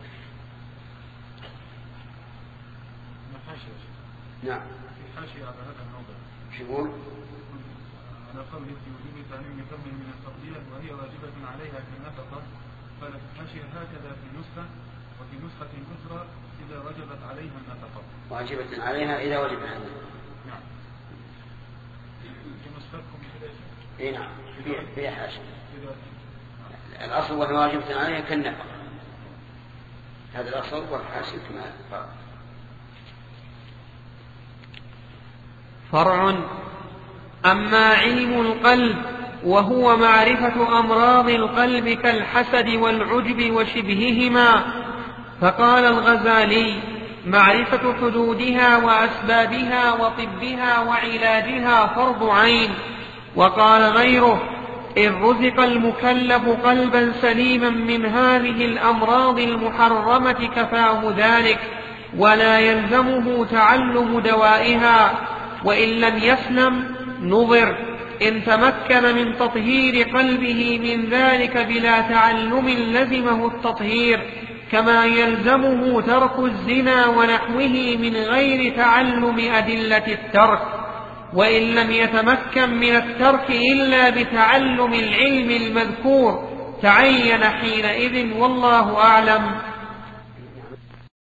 نعم. حاشية على هذا الموضع. شو يقول؟ على قوله في وجوب تعليم كم من التربية وهي واجبة عليها كالنفقة، قال حاشية هكذا في نسخة، وفي نسخة أخرى إذا وجبت عليها النفقة. واجبة عليها إذا وجبت عليها. نعم. في نسختكم كذا. إيه نعم. في حاشية. الأصل وهي واجبة عليها كالنفقة. هذا الأصل والحاشية كما قال. فرع. أما علم القلب وهو معرفة أمراض القلب كالحسد والعجب وشبههما، فقال الغزالي: معرفة حدودها وأسبابها وطبها وعلاجها فرض عين. وقال غيره: إن رزق المكلف قلبا سليما من هذه الأمراض المحرمة كفاه ذلك، ولا يلزمه تعلم دوائها. وإن لم يسلم نظر إن تمكن من تطهير قلبه من ذلك بلا تعلم لزمه التطهير، كما يلزمه ترك الزنا ونحوه من غير تعلم أدلة الترك. وإن لم يتمكن من الترك إلا بتعلم العلم المذكور تعين حينئذ، والله أعلم.